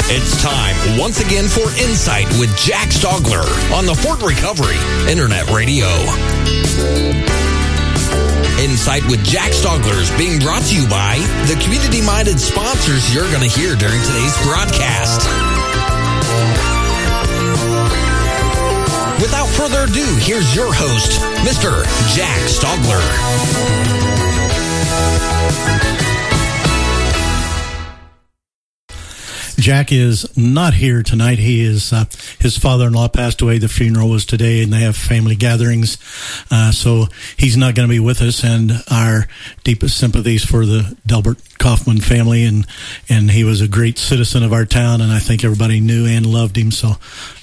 It's time once again for Insight with Jack Stogler on the Fort Recovery Internet Radio. Insight with Jack Stogler is being brought to you by the community-minded sponsors you're going to hear during today's broadcast. Without further ado, here's your host, Mr. Jack Stogler. Jack is not here tonight. He is his father-in-law passed away. The funeral was today, and they have family gatherings, so he's not going to be with us. And our deepest sympathies for the Delbert Kaufman family, and he was a great citizen of our town, and I think everybody knew and loved him. So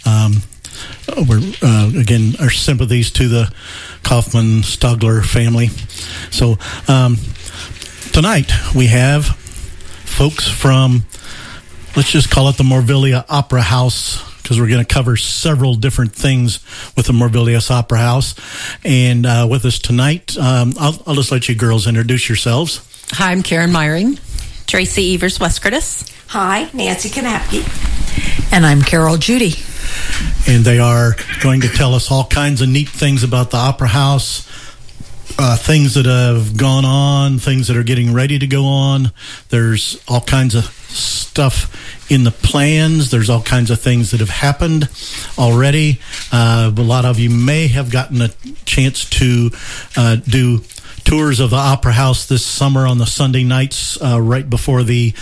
we're again, our sympathies to the Kaufman Stogler family. So tonight we have folks from, let's just call it the Morvillia Opera House, because we're going to cover several different things with the Morvillius Opera House. And with us tonight, I'll just let you girls introduce yourselves. Hi, I'm Karen Myring. Tracy Evers-Westcurtis. Hi, Nancy Kanapke. And I'm Carol Judy. And they are going to tell us all kinds of neat things about the Opera House, things that have gone on, things that are getting ready to go on. There's all kinds of stuff in the plans. There's all kinds of things that have happened already. A lot of you may have gotten a chance to do tours of the Opera House this summer on the Sunday nights right before the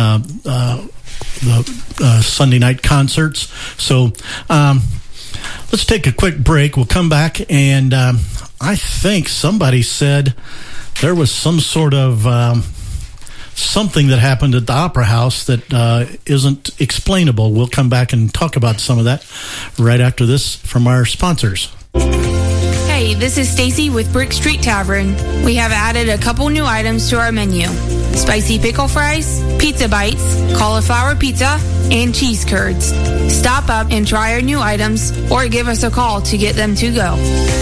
Sunday night concerts. So let's take a quick break. We'll come back, and I think somebody said there was some sort of something that happened at the Opera House that isn't explainable. We'll come back and talk about some of that right after this from our sponsors. Hey, this is Stacy with Brick Street Tavern. We have added a couple new items to our menu: spicy pickle fries, pizza bites, cauliflower pizza, and cheese curds. Stop up and try our new items, or give us a call to get them to go.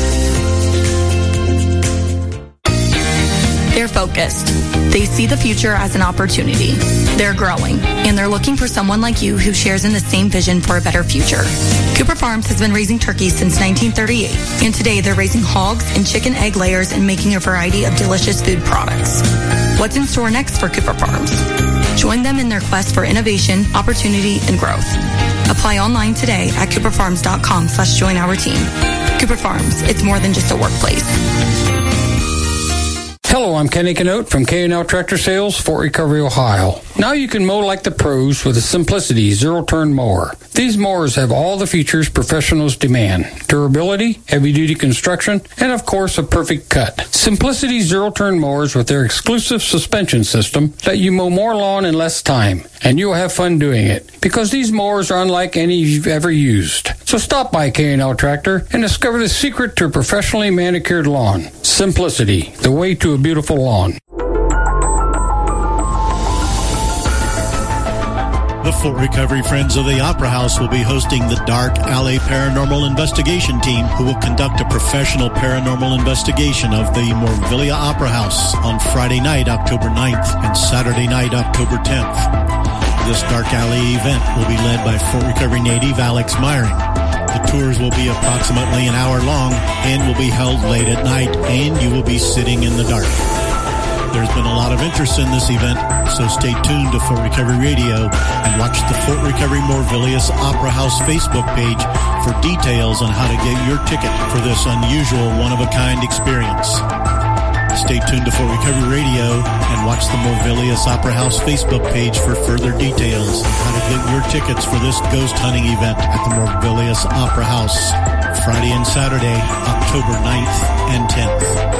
They're focused. They see the future as an opportunity. They're growing, and they're looking for someone like you who shares in the same vision for a better future. Cooper Farms has been raising turkeys since 1938, and today they're raising hogs and chicken egg layers and making a variety of delicious food products. What's in store next for Cooper Farms? Join them in their quest for innovation, opportunity, and growth. Apply online today at cooperfarms.com/join our team. Cooper Farms, it's more than just a workplace. Hello, I'm Kenny Canote from K&L Tractor Sales, Fort Recovery, Ohio. Now you can mow like the pros with a Simplicity zero-turn mower. These mowers have all the features professionals demand: durability, heavy-duty construction, and of course a perfect cut. Simplicity zero-turn mowers with their exclusive suspension system let you mow more lawn in less time, and you'll have fun doing it, because these mowers are unlike any you've ever used. So stop by K&L Tractor and discover the secret to a professionally manicured lawn. Simplicity, the way to a beautiful lawn. The Fort Recovery Friends of the Opera House will be hosting the Dark Alley Paranormal Investigation Team, who will conduct a professional paranormal investigation of the Morvillia Opera House on Friday night, October 9th, and Saturday night, October 10th. This Dark Alley event will be led by Fort Recovery native Alex Myring. The tours will be approximately an hour long and will be held late at night, and you will be sitting in the dark. There's been a lot of interest in this event, so stay tuned to Fort Recovery Radio and watch the Fort Recovery Morvillius Opera House Facebook page for details on how to get your ticket for this unusual, one-of-a-kind experience. Stay tuned to Fort Recovery Radio and watch the Morvillius Opera House Facebook page for further details on how to get your tickets for this ghost hunting event at the Morvillius Opera House, Friday and Saturday, October 9th and 10th.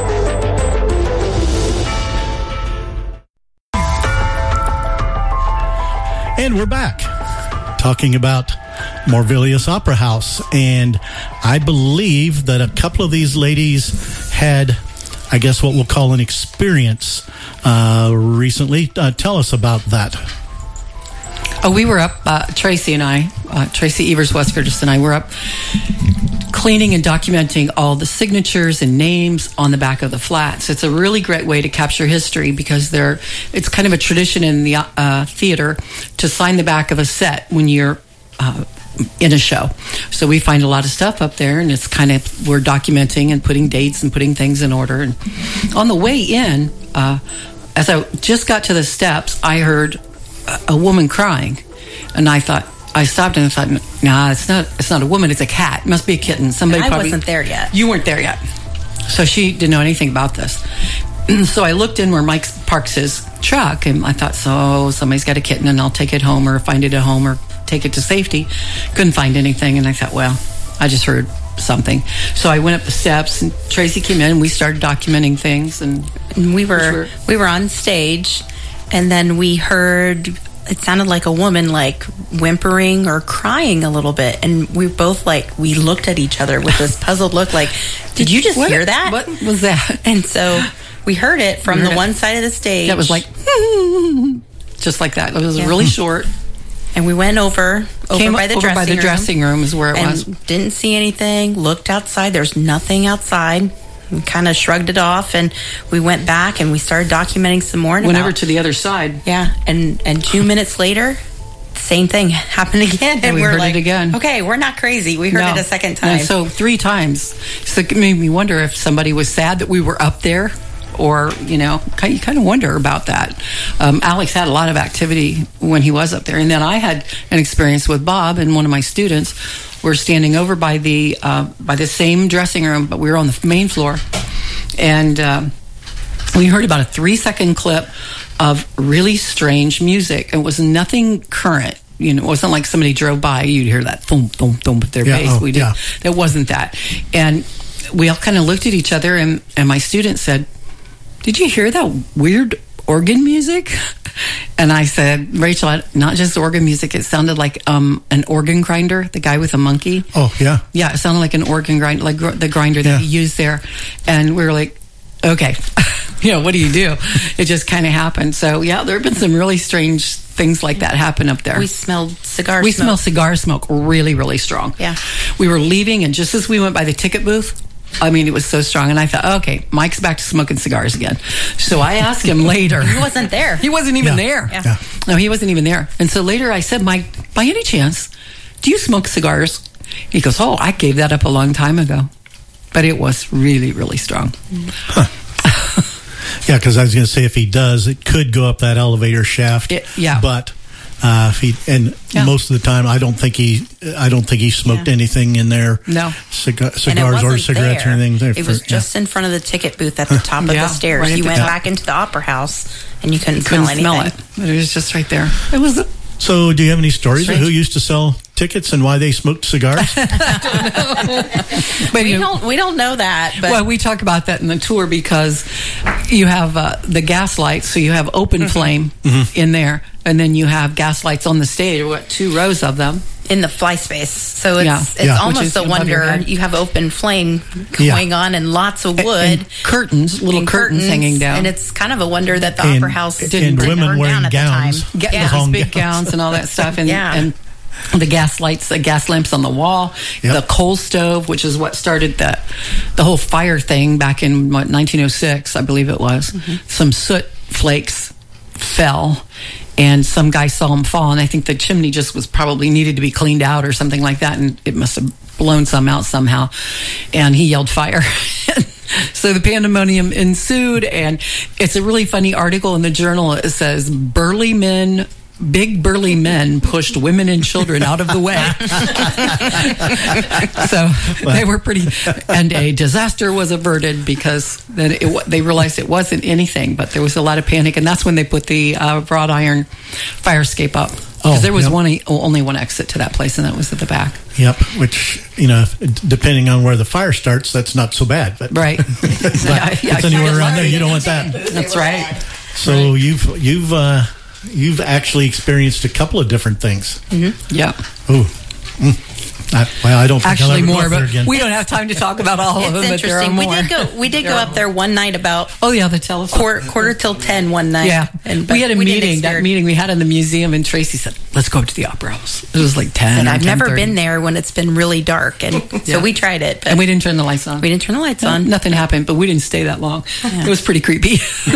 And we're back talking about Morvillius Opera House. And I believe that a couple of these ladies had, I guess, what we'll call an experience recently. Tell us about that. Oh, we were up, Tracy and I, Tracy Evers West-Curtis and I were up cleaning and documenting all the signatures and names on the back of the flats. It's a really great way to capture history because it's kind of a tradition in the theater to sign the back of a set when you're in a show. So we find a lot of stuff up there, and it's kind of, we're documenting and putting dates and putting things in order. And on the way in, as I just got to the steps, I heard a woman crying, and I stopped and I thought, nah, it's not a woman, it's a cat. It must be a kitten. Somebody I wasn't there yet. You weren't there yet. So she didn't know anything about this. So I looked in where Mike parks his truck, and I thought, so somebody's got a kitten, and I'll take it home or find it at home or take it to safety. Couldn't find anything, and I thought, well, I just heard something. So I went up the steps, and Tracy came in, and we started documenting things. And we were on stage, and then we heard, it sounded like a woman like whimpering or crying a little bit, and we both we looked at each other with this puzzled look like, did you just hear that? What was that? And so we heard it from the one side of the stage. That was like just like that. It was really short. And we went over by the dressing room is where it was. Didn't see anything. Looked outside. There's nothing outside. We kind of shrugged it off, and we went back and we started documenting some more. Went over to the other side. Yeah, and 2 minutes later, same thing happened again, and we heard it again. Okay, we're not crazy. We heard it a second time. And so 3 times. So it made me wonder if somebody was sad that we were up there. Or, you kind of wonder about that. Alex had a lot of activity when he was up there. And then I had an experience with Bob and one of my students. We're standing over by the same dressing room, but we were on the main floor. And we heard about a 3-second clip of really strange music. It was nothing current. It wasn't like somebody drove by. You'd hear that thump, thump, thump with their bass. It wasn't that. And we all kind of looked at each other, and my student said, "Did you hear that weird organ music?" And I said, "Rachel, not just organ music. It sounded like an organ grinder, the guy with a monkey." Oh, yeah. Yeah, it sounded like an organ grinder, like the grinder that he used there. And we were like, okay, what do you do? It just kind of happened. So, yeah, there have been some really strange things like that happen up there. We smelled cigar smoke. We smelled cigar smoke really, really strong. Yeah. We were leaving, and just as we went by the ticket booth, it was so strong. And I thought, okay, Mike's back to smoking cigars again. So I asked him later. He wasn't there. He wasn't even there. Yeah. No, he wasn't even there. And so later I said, Mike, by any chance, do you smoke cigars? He goes, oh, I gave that up a long time ago. But it was really, really strong. Huh. Yeah, because I was going to say if he does, it could go up that elevator shaft. But most of the time, I don't think he smoked anything in there. No cigars or cigarettes or anything. It was just in front of the ticket booth at the top of the stairs. You went back into the opera house, and you couldn't smell anything. But it was just right there. It was. So, do you have any stories of who used to sell tickets and why they smoked cigars? But we don't know that. But. Well, we talk about that in the tour because you have the gas lights, so you have open flame in there, and then you have gas lights on the stage. 2 rows of them in the fly space. So it's almost a wonder. You have open flame going on and lots of wood, and curtains, little curtains hanging down, and it's kind of a wonder that the opera house didn't burn down at gowns, the time. Those big gowns and all that stuff, and the gas lights, the gas lamps on the wall, the coal stove, which is what started the whole fire thing back in 1906, I believe it was. Some soot flakes fell, and some guy saw them fall, and I think the chimney just was probably needed to be cleaned out or something like that, and it must have blown some out somehow, and he yelled fire. So the pandemonium ensued, and it's a really funny article in the Journal. It says, big burly men pushed women and children out of the way. So they were pretty, and a disaster was averted because then they realized it wasn't anything, but there was a lot of panic, and that's when they put the wrought iron fire escape up. Because there was only one exit to that place, and that was at the back. Yep, which, depending on where the fire starts, that's not so bad. But right. It's anywhere around there. You don't want that. That's right. So you've actually experienced a couple of different things. Yeah. Ooh. I don't think actually I'll ever more, go up there but again. we don't have time to talk about all of them. It's But there are interesting. more. We did go up there one night about the telephone. quarter till 10 one night. Yeah, and we had a didn't meeting. That experience- meeting we had in the museum, and Tracy said, "Let's go up to the Opera House." It was like 10. And or I've never 10:30. been there when it's been really dark, and so we tried it. But And we didn't turn the lights on. we didn't turn the lights on. Nothing happened, but we didn't stay that long. It was pretty creepy.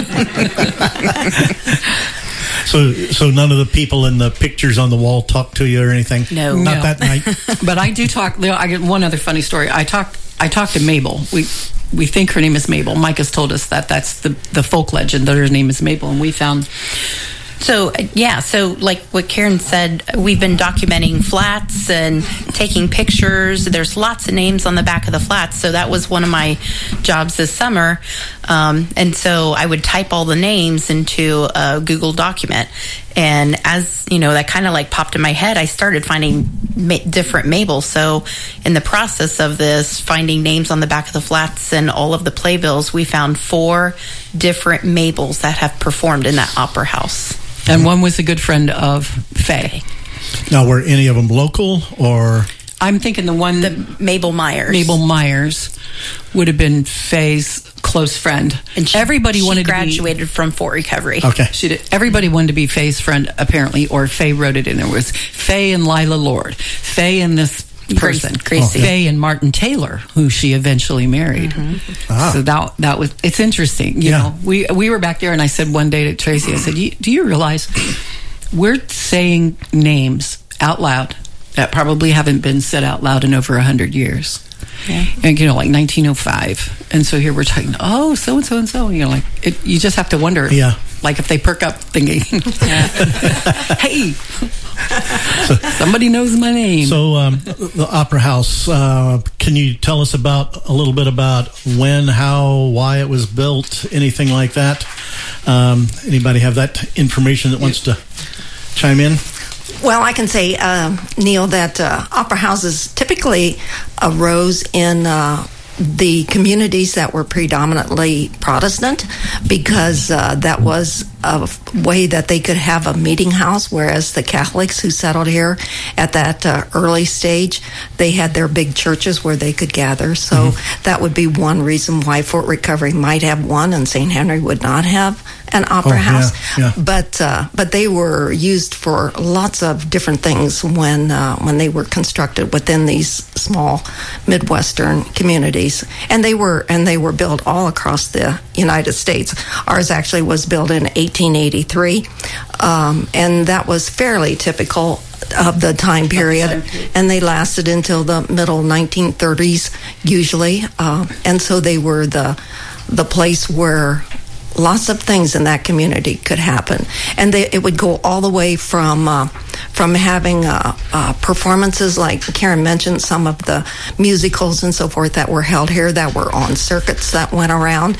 So none of the people in the pictures on the wall talk to you or anything? No. Not No. that night? But I do talk. I get one other funny story. I talked to Mabel. We think her name is Mabel. Mike has told us that that's the folk legend that her name is Mabel, and we found. So like what Karen said, we've been documenting flats and taking pictures. There's lots of names on the back of the flats. So that was one of my jobs this summer. And so I would type all the names into a Google document. And as, that kind of like popped in my head, I started finding different Mabels. So in the process of this, finding names on the back of the flats and all of the playbills, we found 4 different Mabels that have performed in that opera house. And one was a good friend of Faye. Now, were any of them local or? I'm thinking the Mabel Myers. Mabel Myers would have been Faye's close friend. And everybody she wanted graduated to be, from Fort Recovery. Okay. She did. Everybody wanted to be Faye's friend, apparently, or Faye wrote it in. There was Faye and Lila Lord, Faye and this person, Gracie. Faye and Martin Taylor, who she eventually married. Ah. So that was, it's interesting. You know, we were back there, and I said one day to Tracy, I said, do you realize we're saying names out loud that probably haven't been said out loud in over 100 years? Yeah. And like 1905, and so here we're talking. Oh, so and so and so. You just have to wonder. Yeah. Like if they perk up thinking, hey, somebody knows my name. So the Opera House. Can you tell us a little bit about when, how, why it was built? Anything like that? Anybody have that information that wants to chime in? Well, I can say, Neil, that opera houses typically arose in the communities that were predominantly Protestant, because that was a way that they could have a meeting house, whereas the Catholics who settled here at that early stage, they had their big churches where they could gather. So that would be one reason why Fort Recovery might have one and St. Henry would not have an opera house. Yeah. But they were used for lots of different things when they were constructed within these small Midwestern communities, and they were built all across the United States. Ours actually was built in 1883, and that was fairly typical of the time period, and they lasted until the middle 1930s usually, and so they were the place where lots of things in that community could happen, and it would go all the way from having performances like Karen mentioned, some of the musicals and so forth that were held here that were on circuits that went around.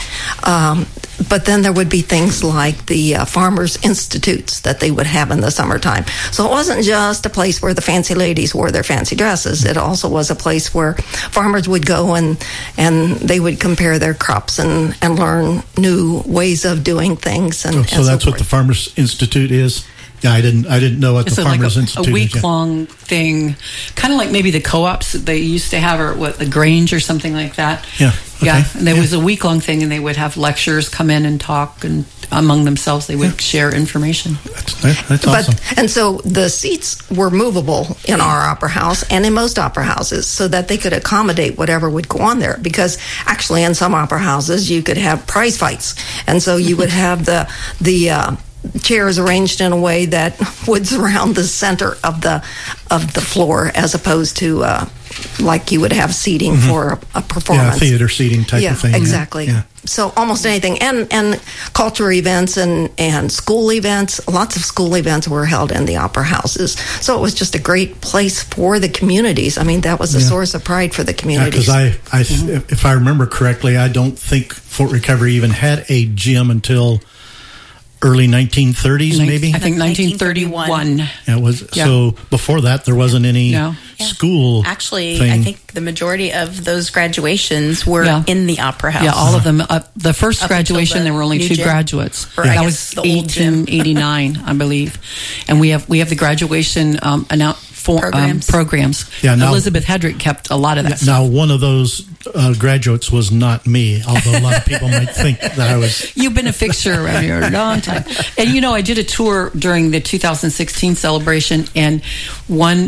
But then there would be things like the Farmers Institutes that they would have in the summertime. So it wasn't just a place where the fancy ladies wore their fancy dresses. It also was a place where farmers would go and they would compare their crops and learn new ways of doing things. So that's what the Farmers Institute is? Yeah, I didn't know what the Farmers Institute is. A week-long thing, kind of like maybe the co-ops that they used to have, or the Grange or something like that. Yeah. Okay. Yeah, and there was a week-long thing, and they would have lecturers come in and talk, and among themselves they would share information. That's awesome. And so the seats were movable in our opera house and in most opera houses, so that they could accommodate whatever would go on there. Because actually, in some opera houses, you could have prize fights, and so you would have the chairs arranged in a way that would surround the center of the floor, as opposed to like you would have seating for a performance. Yeah, theater seating type of thing. Exactly. Yeah. So almost anything, and cultural events and school events. Lots of school events were held in the opera houses. So it was just a great place for the communities. I mean, that was a source of pride for the communities. Because if I remember correctly, I don't think Fort Recovery even had a gym until early 1930s, maybe? I think 1931. Yeah, it was. Yeah. So before that, there wasn't any school. Actually, thing. I think the majority of those graduations were in the opera house. Yeah, all of them. The first graduation, there were only 2 graduates. That was 1889, I believe. And we have the graduation programs. Yeah, now, Elizabeth Hedrick kept a lot of that stuff. Now, one of those graduates was not me, although a lot of people might think that I was. You've been a fixture around here a long time. And, you know, I did a tour during the 2016 celebration, and one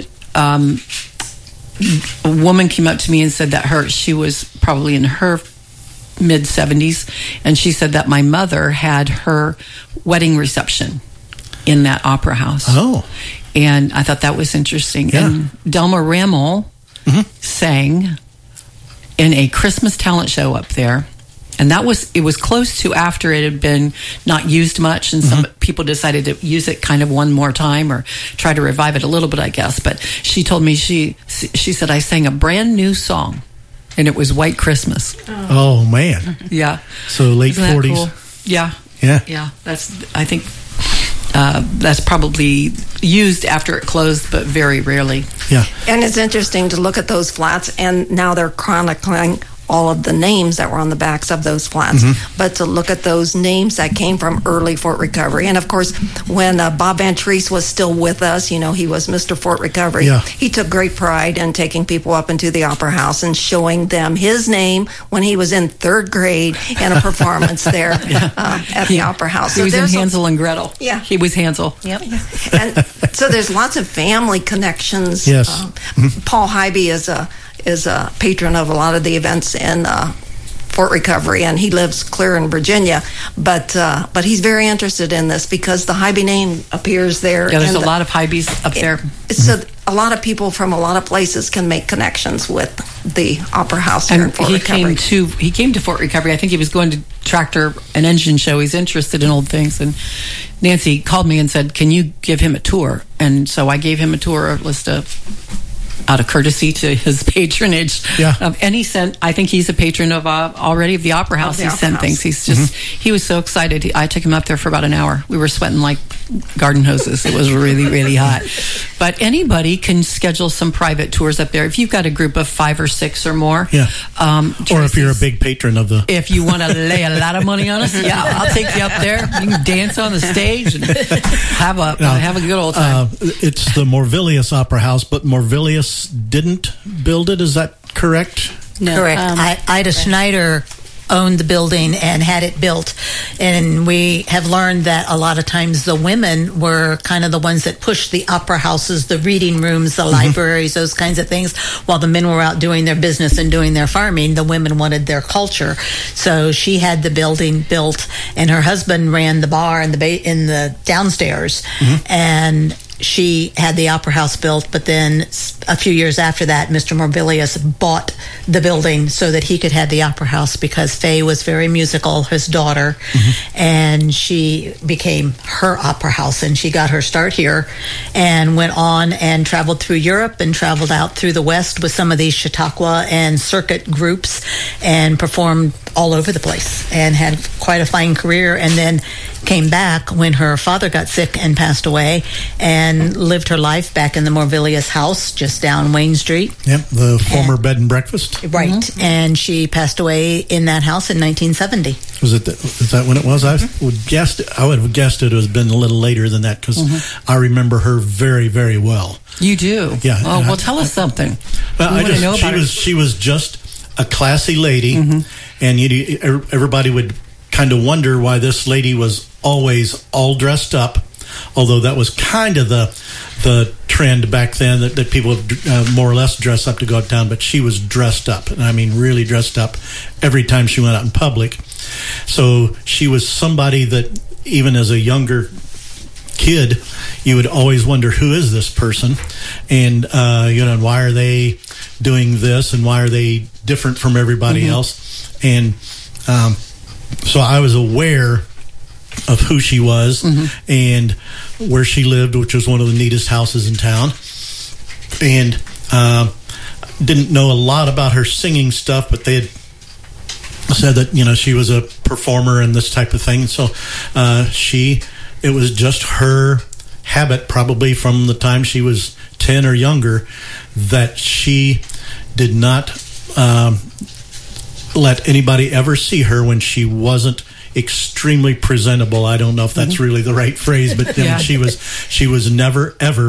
a woman came up to me and said that she was probably in her mid-70s, and she said that my mother had her wedding reception in that opera house. Oh. And I thought that was interesting. Yeah. And Delma Rammel sang in a Christmas talent show up there. And it was close to after it had been not used much, and some people decided to use it kind of one more time or try to revive it a little bit, I guess. But she told me, she said, I sang a brand new song, and it was White Christmas. Oh, man. Yeah. So late 40s. Cool? Yeah. Yeah. Yeah. I think that's probably used after it closed, but very rarely. Yeah. And it's interesting to look at those flats, and now they're chronicling all of the names that were on the backs of those flats, but to look at those names that came from early Fort Recovery. And of course, when Bob Van Treese was still with us, you know, he was Mr. Fort Recovery. Yeah. He took great pride in taking people up into the Opera House and showing them his name when he was in third grade in a performance there at the Opera House. He was in Hansel and Gretel. Yeah. He was Hansel. Yep. And so there's lots of family connections. Yes. Paul Hybe is a patron of a lot of the events in Fort Recovery, and he lives clear in Virginia. But he's very interested in this because the Hybe name appears there. Yeah, there's a lot of Hybes up there. So a lot of people from a lot of places can make connections with the Opera House here in Fort Recovery. He came to Fort Recovery. I think he was going to tractor an engine show. He's interested in old things. And Nancy called me and said, "Can you give him a tour?" And so I gave him a tour out of courtesy to his patronage. Yeah. And he sent, I think he's a patron of already of the Opera House. He sent things. He's just, he was so excited. I took him up there for about an hour. We were sweating like garden hoses. It was really, really hot. But anybody can schedule some private tours up there. If you've got a group of 5 or 6 or more. Yeah. Or if you're a big patron of the... If you want to lay a lot of money on us, yeah, I'll take you up there. You can dance on the stage and have a good old time. It's the Morvillius Opera House, but Morvillius didn't build it. Is that correct? No. Correct. Ida Schneider owned the building and had it built, and we have learned that a lot of times the women were kind of the ones that pushed the opera houses, the reading rooms, the libraries, those kinds of things, while the men were out doing their business and doing their farming. The women wanted their culture, so she had the building built, and her husband ran the bar in the downstairs, and she had the Opera House built. But then a few years after that, Mr. Morvillius bought the building so that he could have the Opera House, because Faye was very musical, his daughter, and she became her Opera House, and she got her start here and went on and traveled through Europe and traveled out through the West with some of these Chautauqua and circuit groups and performed all over the place and had quite a fine career, and then came back when her father got sick and passed away, and lived her life back in the Morvillius house just down Wayne Street. Yep, the former bed and breakfast. Right, and she passed away in that house in 1970. Is that when it was? I would have guessed it has been a little later than that, because I remember her very, very well. You do? Yeah. Oh, well, tell us something. Well, she was just a classy lady, and everybody would kind of wonder why this lady was always all dressed up, although that was kind of the trend back then, that people would more or less dress up to go uptown, but she was dressed up, and I mean really dressed up every time she went out in public. So she was somebody that even as a younger kid, you would always wonder, who is this person, and and why are they doing this, and why are they different from everybody else? And so I was aware of who she was and where she lived, which was one of the neatest houses in town, and didn't know a lot about her singing stuff, but they had said that she was a performer and this type of thing. So it was just her habit, probably from the time she was 10 or younger, that she did not let anybody ever see her when she wasn't extremely presentable. I don't know if that's really the right phrase, but she was never ever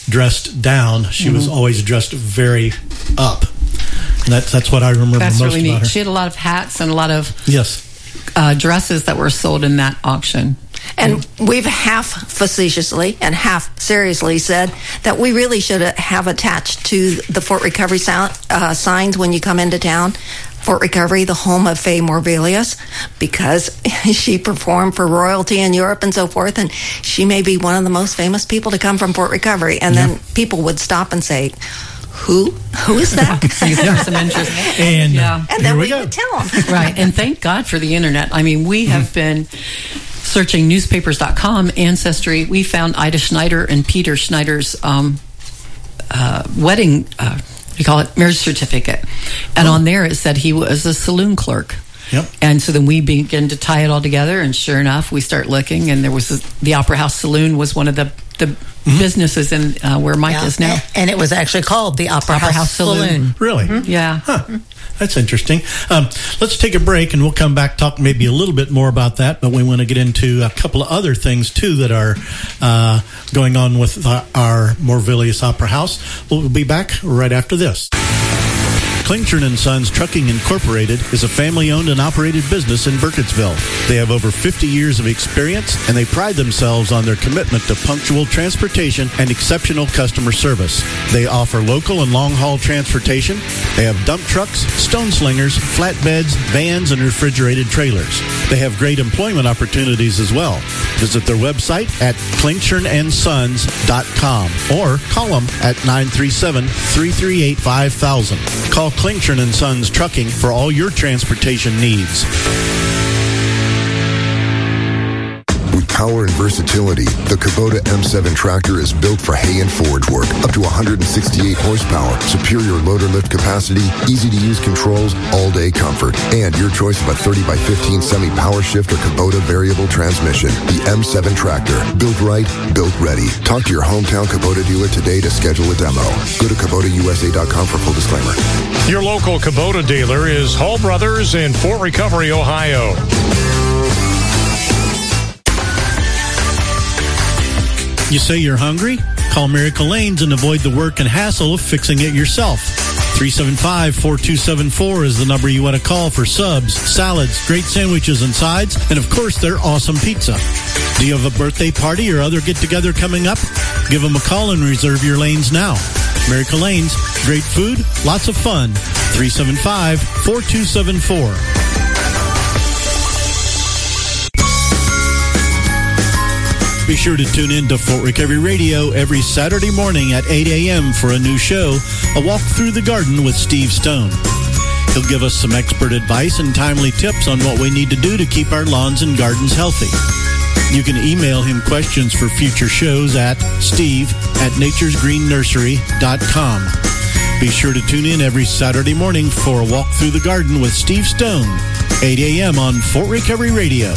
dressed down. She was always dressed very up. And that's what I remember most really about neat. her. She had a lot of hats and a lot of dresses that were sold in that auction. And we've half facetiously and half seriously said that we really should have attached to the Fort Recovery signs when you come into town, Fort Recovery, the home of Faye Morvelius, because she performed for royalty in Europe and so forth, and she may be one of the most famous people to come from Fort Recovery. And then people would stop and say, Who is that? There's some interest. And then we would tell them. Right. And thank God for the internet. I mean, we have been searching newspapers.com, Ancestry. We found Ida Schneider and Peter Schneider's wedding, marriage certificate. And on there it said he was a saloon clerk. Yep. And so then we begin to tie it all together, and sure enough, we start looking, and there was the Opera House Saloon was one of the businesses in where Mike is now. And it was actually called the Opera House Saloon. Really? Yeah. Huh. That's interesting. Let's take a break, and we'll come back, talk maybe a little bit more about that, but we want to get into a couple of other things, too, that are going on with our Morvelius Opera House. We'll be back right after this. Klingshirn & Sons Trucking Incorporated is a family-owned and operated business in Burkittsville. They have over 50 years of experience, and they pride themselves on their commitment to punctual transportation and exceptional customer service. They offer local and long-haul transportation. They have dump trucks, stone slingers, flatbeds, vans, and refrigerated trailers. They have great employment opportunities as well. Visit their website at klingshirnandsons.com or call them at 937-338-5000. Call Klingshirn & Sons Trucking for all your transportation needs. With power and versatility, the Kubota M7 tractor is built for hay and forage work. Up to 168 horsepower, superior loader lift capacity, easy-to-use controls, all-day comfort, and your choice of a 30x15 semi-power shift or Kubota variable transmission. The M7 tractor, built right, built ready. Talk to your hometown Kubota dealer today to schedule a demo. Go to KubotaUSA.com for full disclaimer. Your local Kubota dealer is Hall Brothers in Fort Recovery, Ohio. You say you're hungry? Call Miracle Lanes and avoid the work and hassle of fixing it yourself. 375-4274 is the number you want to call for subs, salads, great sandwiches and sides, and of course their awesome pizza. Do you have a birthday party or other get-together coming up? Give them a call and reserve your lanes now. Miracle Lanes, great food, lots of fun. 375-4274. Be sure to tune in to Fort Recovery Radio every Saturday morning at 8 a.m. for a new show, A Walk Through the Garden with Steve Stone. He'll give us some expert advice and timely tips on what we need to do to keep our lawns and gardens healthy. You can email him questions for future shows at steve@naturesgreennursery.com. Be sure to tune in every Saturday morning for A Walk Through the Garden with Steve Stone, 8 a.m. on Fort Recovery Radio.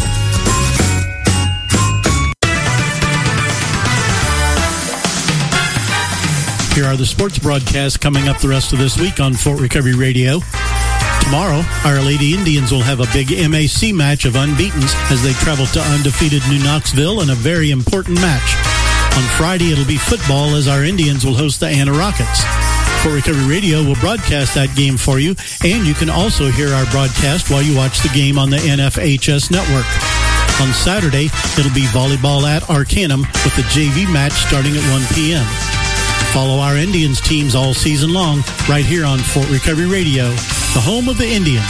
Here are the sports broadcasts coming up the rest of this week on Fort Recovery Radio. Tomorrow, our Lady Indians will have a big MAC match of unbeatens as they travel to undefeated New Knoxville in a very important match. On Friday, it'll be football as our Indians will host the Anna Rockets. Fort Recovery Radio will broadcast that game for you, and you can also hear our broadcast while you watch the game on the NFHS network. On Saturday, it'll be volleyball at Arcanum with the JV match starting at 1 p.m. Follow our Indians teams all season long right here on Fort Recovery Radio, the home of the Indians.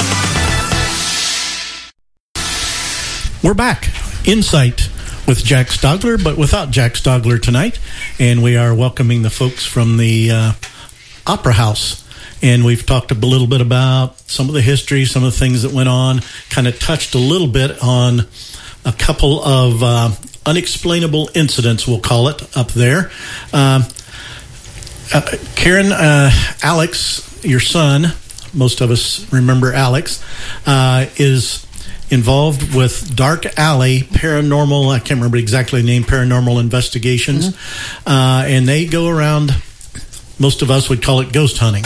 We're back. Insight with Jack Stogler, but without Jack Stogler tonight. And we are welcoming the folks from the Opera House. And we've talked a little bit about some of the history, some of the things that went on, kind of touched a little bit on a couple of unexplainable incidents, we'll call it, up there. Karen, Alex, your son, most of us remember Alex, is involved with Dark Alley Paranormal, I can't remember exactly the name, Paranormal Investigations. Mm-hmm. And they go around, most of us would call it ghost hunting.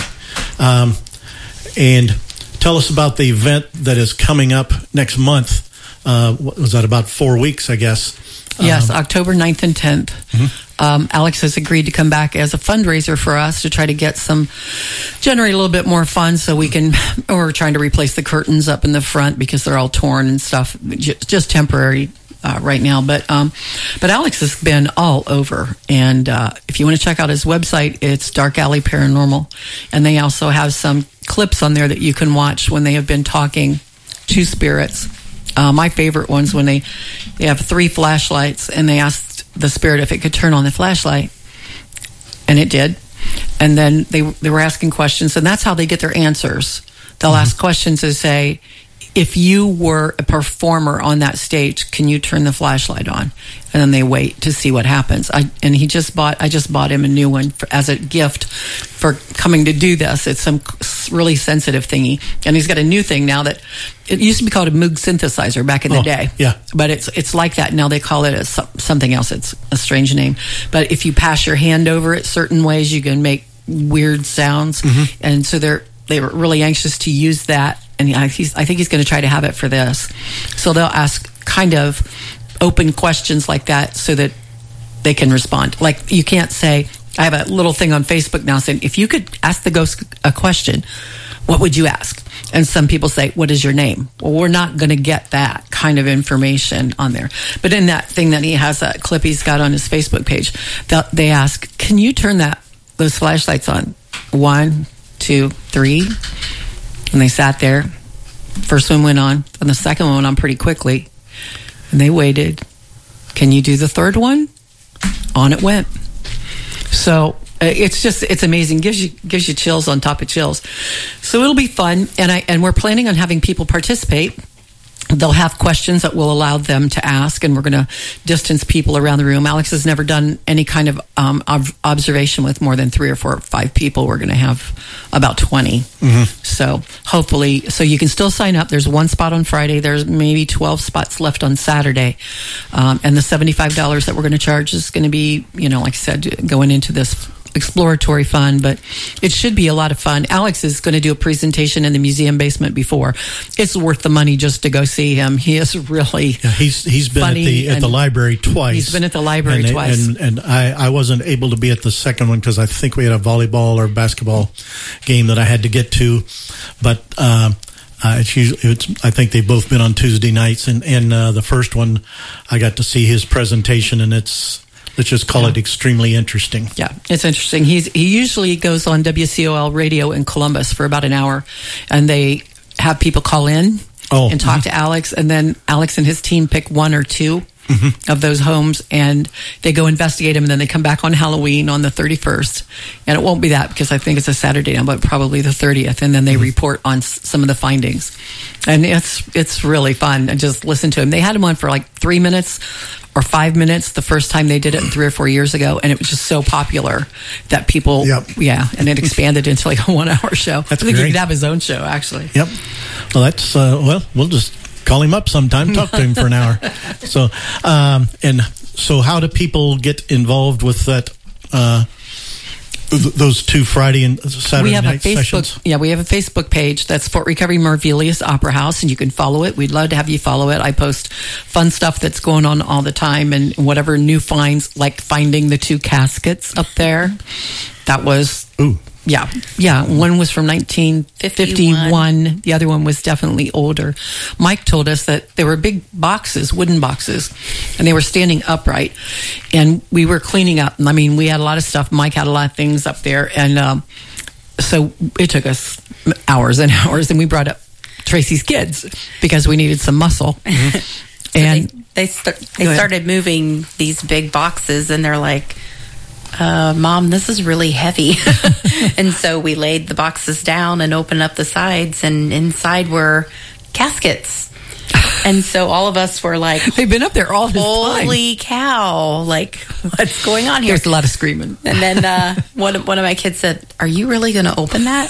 And tell us about the event that is coming up next month. What was that, about 4 weeks, I guess? Yes, October 9th and 10th. Mm-hmm. Alex has agreed to come back as a fundraiser for us to try to generate a little bit more funds so we're trying to replace the curtains up in the front because they're all torn and stuff, just temporary right now. But Alex has been all over. And if you want to check out his website, it's Dark Alley Paranormal. And they also have some clips on there that you can watch when they have been talking to spirits. My favorite ones when they have 3 flashlights and they asked the spirit if it could turn on the flashlight, and it did. And then they were asking questions, and that's how they get their answers. They'll ask questions and say, if you were a performer on that stage, can you turn the flashlight on? And then they wait to see what happens. I just bought him a new one as a gift for coming to do this. It's some really sensitive thingy, and he's got a new thing now that it used to be called a Moog synthesizer back in the day. Yeah, but it's like that now. They call it something else. It's a strange name. But if you pass your hand over it certain ways, you can make weird sounds, and so they were really anxious to use that. And I think he's going to try to have it for this. So they'll ask kind of open questions like that so that they can respond. Like, you can't say, I have a little thing on Facebook now saying, if you could ask the ghost a question, what would you ask? And some people say, what is your name? Well, we're not going to get that kind of information on there. But in that thing that he has, that clip he's got on his Facebook page, they ask, can you turn those flashlights on? 1, 2, 3. And they sat there. First one went on, and the second one went on pretty quickly. And they waited. Can you do the third one? On it went. So it's amazing. Gives you chills on top of chills. So it'll be fun, and we're planning on having people participate. They'll have questions that will allow them to ask, and we're going to distance people around the room. Alex has never done any kind of observation with more than 3 or 4 or 5 people. We're going to have about 20. So hopefully, you can still sign up. There's 1 spot on Friday. There's maybe 12 spots left on Saturday. And the $75 that we're going to charge is going to be, like I said, going into this exploratory fun, but it should be a lot of fun. Alex is going to do a presentation in the museum basement before. It's worth the money just to go see him. He is really he's been at the library twice. He's been at the library twice. And I wasn't able to be at the second one because I think we had a volleyball or basketball game that I had to get to. But I think they've both been on Tuesday nights, and the first one I got to see his presentation, and let's just call it extremely interesting. Yeah, it's interesting. He usually goes on WCOL radio in Columbus for about an hour, and they have people call in and talk to Alex, and then Alex and his team pick 1 or 2 of those homes, and they go investigate them, and then they come back on Halloween on the 31st. And it won't be that because I think it's a Saturday now, but probably the 30th, and then they report on some of the findings. And it's really fun. And just listen to him. They had him on for like 3 minutes or 5 minutes the first time they did it 3 or 4 years ago, and it was just so popular that people, and it expanded into like a 1-hour show. That's I think great. he could have his own show, actually. Yep. Well, that's we'll just call him up sometime, talk to him for an hour. So, so how do people get involved with that? Those 2 Friday and Saturday night sessions? Yeah, we have a Facebook page that's Fort Recovery Marvelius Opera House, and you can follow it. We'd love to have you follow it. I post fun stuff that's going on all the time, and whatever new finds, like finding the 2 caskets up there. That was... Ooh. Yeah. One was from 1951. The other one was definitely older. Mike told us that there were big boxes, wooden boxes, and they were standing upright. And we were cleaning up. I mean, we had a lot of stuff. Mike had a lot of things up there. And so it took us hours and hours. And we brought up Tracy's kids because we needed some muscle. And they started moving these big boxes, and they're like, Mom, this is really heavy. And so we laid the boxes down and opened up the sides, and inside were caskets. And so all of us were like, they've been up there all this time. Holy cow, like, what's going on here? There's a lot of screaming. And then one of my kids said, are you really going to open that?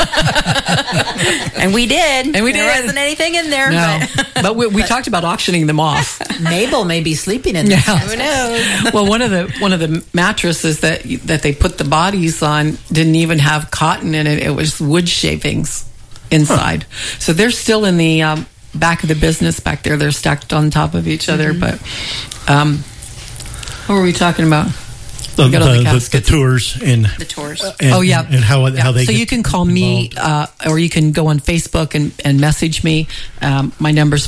And we did. And there wasn't anything in there. No. But we talked about auctioning them off. Mabel may be sleeping in there. Yeah. Who knows? Well, one of the mattresses that they put the bodies on didn't even have cotton in it. It was wood shavings inside. So they're still in the back of the business back there. They're stacked on top of each other. But what were we talking about? The tours and the tours. And how they. So you can call me, or you can go on Facebook and message me. My number's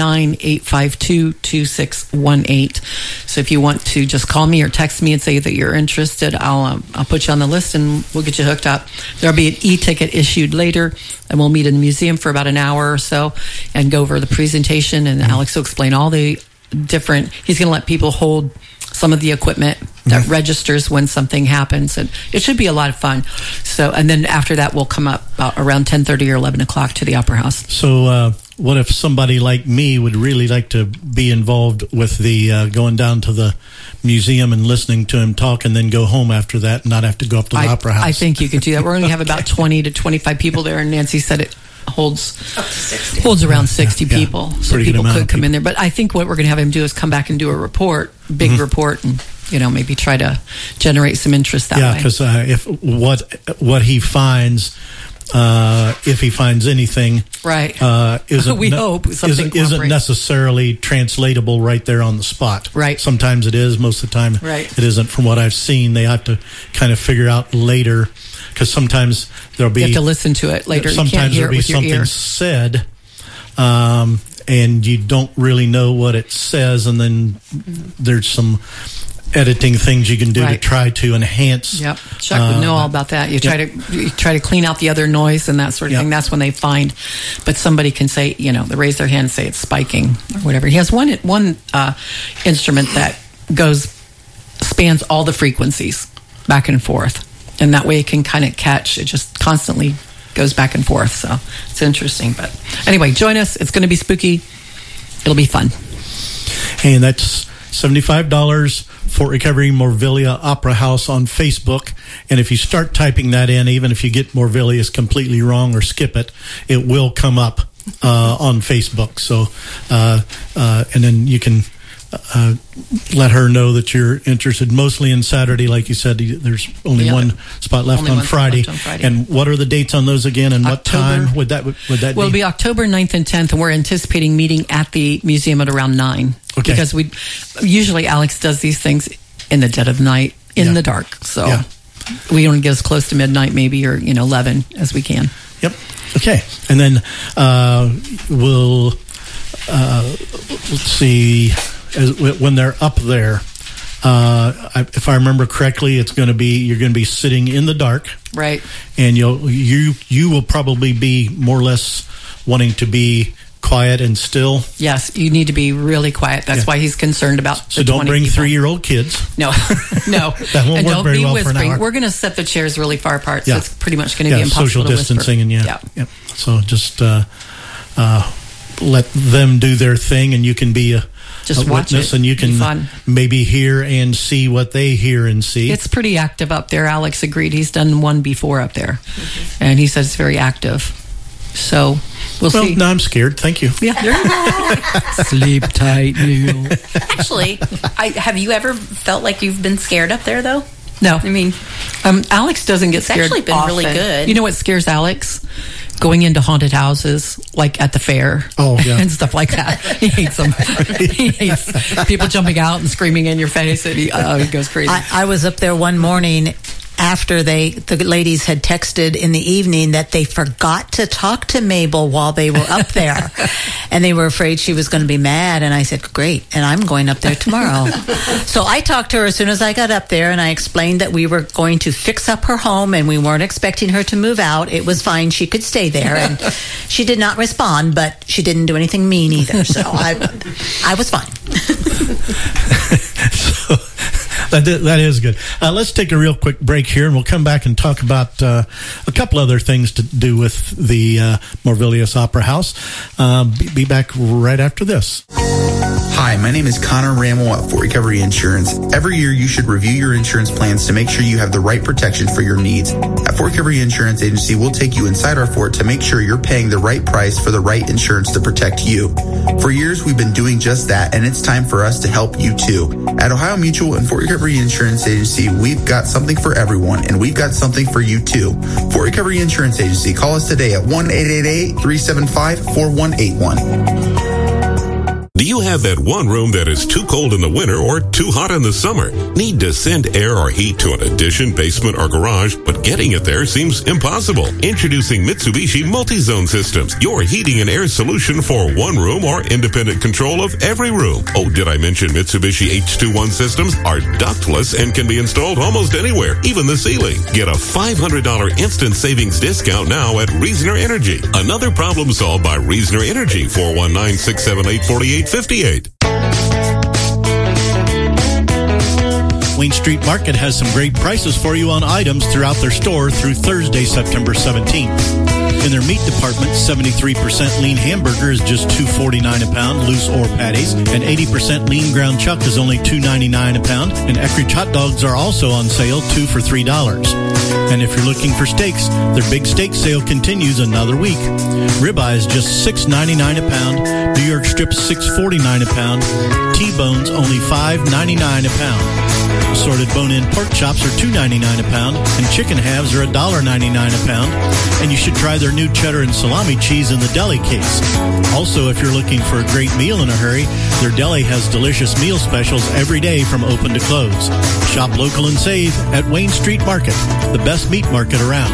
419-852-2618. So if you want to just call me or text me and say that you're interested, I'll put you on the list and we'll get you hooked up. There'll be an e-ticket issued later, and we'll meet in the museum for about an hour or so and go over the presentation. And Alex will explain all the different. He's going to let people hold some of the equipment that registers when something happens, and it should be a lot of fun. So, and then after that, we'll come up around 10:30 or 11 o'clock to the Opera House. So, what if somebody like me would really like to be involved with the going down to the museum and listening to him talk, and then go home after that, and not have to go up to the Opera House? I think you could do that. We're going to have about 20 to 25 people there, and Nancy said it holds around 60 people, so people could come in there. But I think what we're going to have him do is come back and do a report, big report, and maybe try to generate some interest that way. Yeah, because if what he finds, if he finds anything, right, isn't necessarily translatable right there on the spot. Right. Sometimes it is. Most of the time, it isn't. From what I've seen, they have to kind of figure out later. Because sometimes there'll be... You have to listen to it later. Sometimes there'll be something said, and you don't really know what it says, and then there's some editing things you can do to try to enhance. Yep, Chuck would know all about that. You try to clean out the other noise and that sort of thing. That's when they find. But somebody can say, they raise their hand and say it's spiking or whatever. He has one instrument that spans all the frequencies back and forth. And that way it can kind of catch. It just constantly goes back and forth. So it's interesting. But anyway, join us. It's going to be spooky. It'll be fun. And that's $75 for Recovery Morvillia Opera House on Facebook. And if you start typing that in, even if you get Morvillia's completely wrong or skip it, it will come up on Facebook. So, and then you can... let her know that you're interested, mostly in Saturday. Like you said, there's only one spot left on Friday. And what are the dates on those again, and what time would that be? Well, it'll be October 9th and 10th, and we're anticipating meeting at the museum at around 9. Okay. Because usually Alex does these things in the dead of the night, in the dark. So we want to get as close to midnight maybe, or 11 as we can. Yep. Okay. And then we'll let's see. When they're up there, if I remember correctly, you're going to be sitting in the dark, right? And you will probably be more or less wanting to be quiet and still. Yes, you need to be really quiet. That's why he's concerned about. So don't bring 3-year-old kids. No, that won't work very well for an hour. We're going to set the chairs really far apart, so it's pretty much going to be impossible social to distancing whisper. and So just let them do their thing, and you can be a witness, and you can maybe hear and see what they hear and see. It's pretty active up there. Alex agreed. He's done one before up there, and he says it's very active. So we'll see. No, I'm scared. Thank you. Yeah. Sleep tight, Neil. Actually, have you ever felt like you've been scared up there, though? No. I mean, Alex doesn't get scared. It's actually been often. really good. You know what scares Alex? Going into haunted houses, like at the fair, and stuff like that. He hates them. He hates people jumping out and screaming in your face. And he goes crazy. I was up there one morning after the ladies had texted in the evening that they forgot to talk to Mabel while they were up there, and they were afraid she was going to be mad. And I said, "Great, and I'm going up there tomorrow." So I talked to her as soon as I got up there, and I explained that we were going to fix up her home, and we weren't expecting her to move out. It was fine; she could stay there, and she did not respond, but she didn't do anything mean either. So I was fine. That is good. Let's take a real quick break here, and we'll come back and talk about a couple other things to do with the Morvillia's Opera House. Be back right after this. Hi, my name is Connor Rammel at Fort Recovery Insurance. Every year you should review your insurance plans to make sure you have the right protection for your needs. At Fort Recovery Insurance Agency, we'll take you inside our fort to make sure you're paying the right price for the right insurance to protect you. For years, we've been doing just that, and it's time for us to help you too. At Ohio Mutual and Fort Recovery Insurance Agency, we've got something for everyone, and we've got something for you too. Fort Recovery Insurance Agency, call us today at 1-888-375-4181. Do you have that one room that is too cold in the winter or too hot in the summer? Need to send air or heat to an addition, basement, or garage, but getting it there seems impossible? Introducing Mitsubishi Multi-Zone Systems, your heating and air solution for one room or independent control of every room. Oh, did I mention Mitsubishi H21 systems are ductless and can be installed almost anywhere, even the ceiling. Get a $500 instant savings discount now at Reasoner Energy. Another problem solved by Reasoner Energy, 419-678-4858. Wayne Street Market has some great prices for you on items throughout their store through Thursday, September 17th. In their meat department, 73% lean hamburger is just $2.49 a pound, loose or patties, and 80% lean ground chuck is only $2.99 a pound, and Eckrich hot dogs are also on sale, 2 for $3. And if you're looking for steaks, their big steak sale continues another week. Ribeye is just $6.99 a pound, New York strips $6.49 a pound, T-bones only $5.99 a pound. Assorted bone-in pork chops are $2.99 a pound, and chicken halves are $1.99 a pound. And you should try their new cheddar and salami cheese in the deli case. Also, if you're looking for a great meal in a hurry, their deli has delicious meal specials every day from open to close. Shop local and save at Wayne Street Market, the best meat market around.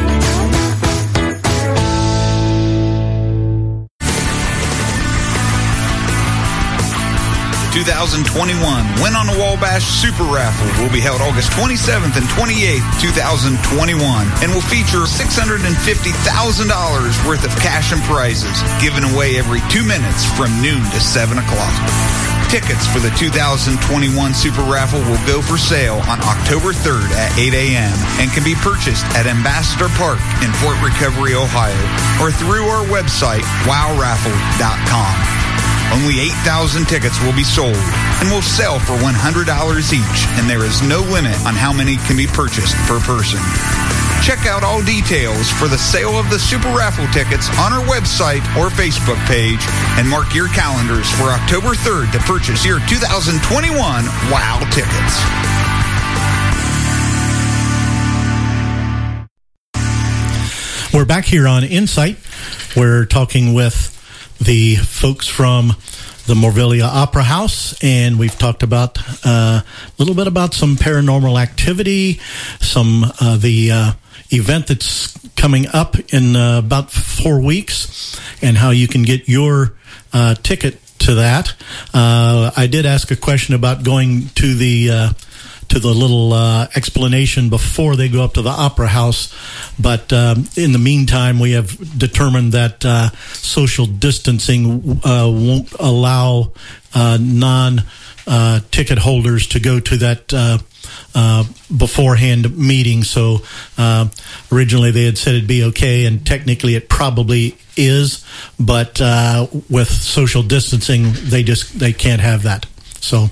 2021 Win on the Wabash Super Raffle will be held August 27th and 28th, 2021, and will feature $650,000 worth of cash and prizes given away every 2 minutes from noon to 7 o'clock. Tickets for the 2021 Super Raffle will go for sale on October 3rd at 8 a.m. and can be purchased at Ambassador Park in Fort Recovery, Ohio, or through our website, wowraffle.com. Only 8,000 tickets will be sold and will sell for $100 each, and there is no limit on how many can be purchased per person. Check out all details for the sale of the Super Raffle tickets on our website or Facebook page, and mark your calendars for October 3rd to purchase your 2021 WOW tickets. We're back here on Insight. We're talking with the folks from the Morvillia Opera House, and we've talked about a little bit about some paranormal activity, some the event that's coming up in about 4 weeks, and how you can get your ticket to that. I did ask a question about going to the little explanation before they go up to the Opera House. But in the meantime, we have determined that social distancing won't allow non-ticket holders to go to that beforehand meeting. So originally they had said it'd be okay, and technically it probably is. But with social distancing, they can't have that. So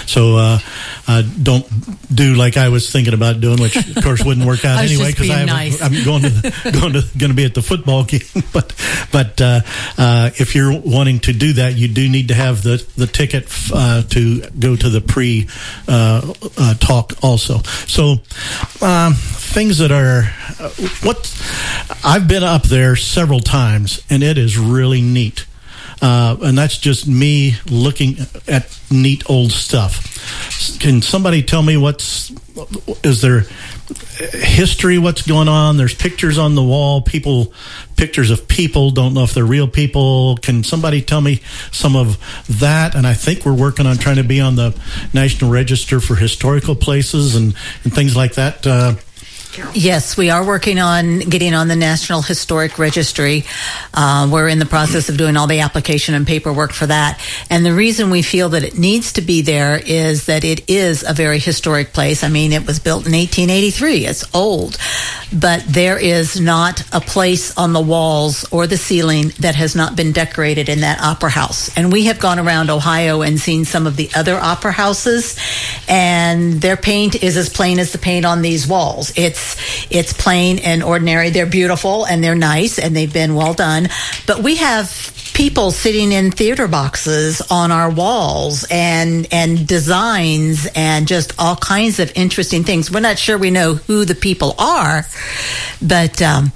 don't do like I was thinking about doing, which of course wouldn't work out anyway, because I'm going to be at the football game. But if you're wanting to do that, you do need to have the ticket to go to the pre talk also. So things that are I've been up there several times, and it is really neat. And that's just me looking at neat old stuff. Can somebody tell me is there history, what's going on? There's pictures on the wall, pictures of people, don't know if they're real people. Can somebody tell me some of that? And I think we're working on trying to be on the National Register for Historical Places and things like that. Yes, we are working on getting on the National Historic Registry. We're in the process of doing all the application and paperwork for that. And the reason we feel that it needs to be there is that it is a very historic place. I mean, it was built in 1883. It's old. But there is not a place on the walls or the ceiling that has not been decorated in that opera house. And we have gone around Ohio and seen some of the other opera houses, and their paint is as plain as the paint on these walls. It's plain and ordinary. They're beautiful and they're nice and they've been well done. But we have people sitting in theater boxes on our walls and designs and just all kinds of interesting things. We're not sure we know who the people are, but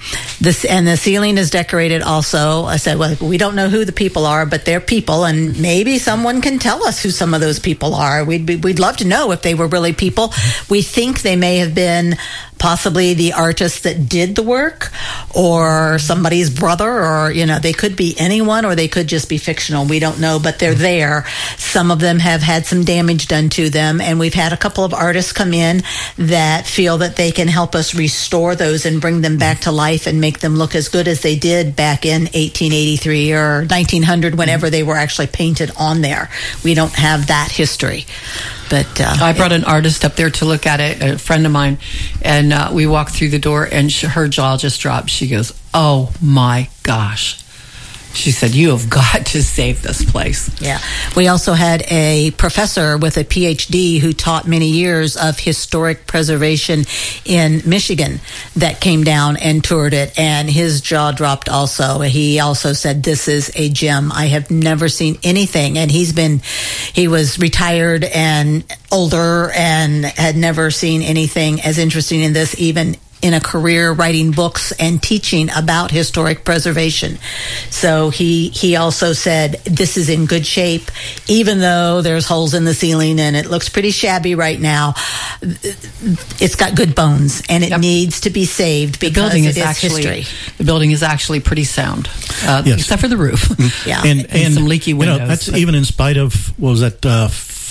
the ceiling is decorated also. I said, well, we don't know who the people are, but they're people, and maybe someone can tell us who some of those people are. We'd love to know if they were really people. We think they may have been possibly the artist that did the work, or somebody's brother, or, they could be anyone, or they could just be fictional. We don't know, but they're there. Some of them have had some damage done to them, and we've had a couple of artists come in that feel that they can help us restore those and bring them back to life and make them look as good as they did back in 1883 or 1900, whenever they were actually painted on there. We don't have that history. But I brought an artist up there to look at it, a friend of mine, and we walked through the door, and her jaw just dropped. She goes, "Oh my gosh." She said, "You have got to save this place." Yeah. We also had a professor with a PhD who taught many years of historic preservation in Michigan that came down and toured it, and his jaw dropped also. He also said, "This is a gem. I have never seen anything." And he was retired and older and had never seen anything as interesting in this, even in a career writing books and teaching about historic preservation. So he also said, this is in good shape, even though there's holes in the ceiling and it looks pretty shabby right now. It's got good bones, and it needs to be saved because it is history. The building is actually pretty sound, except for the roof. Yeah. And some leaky windows. That's even in spite of, what was that,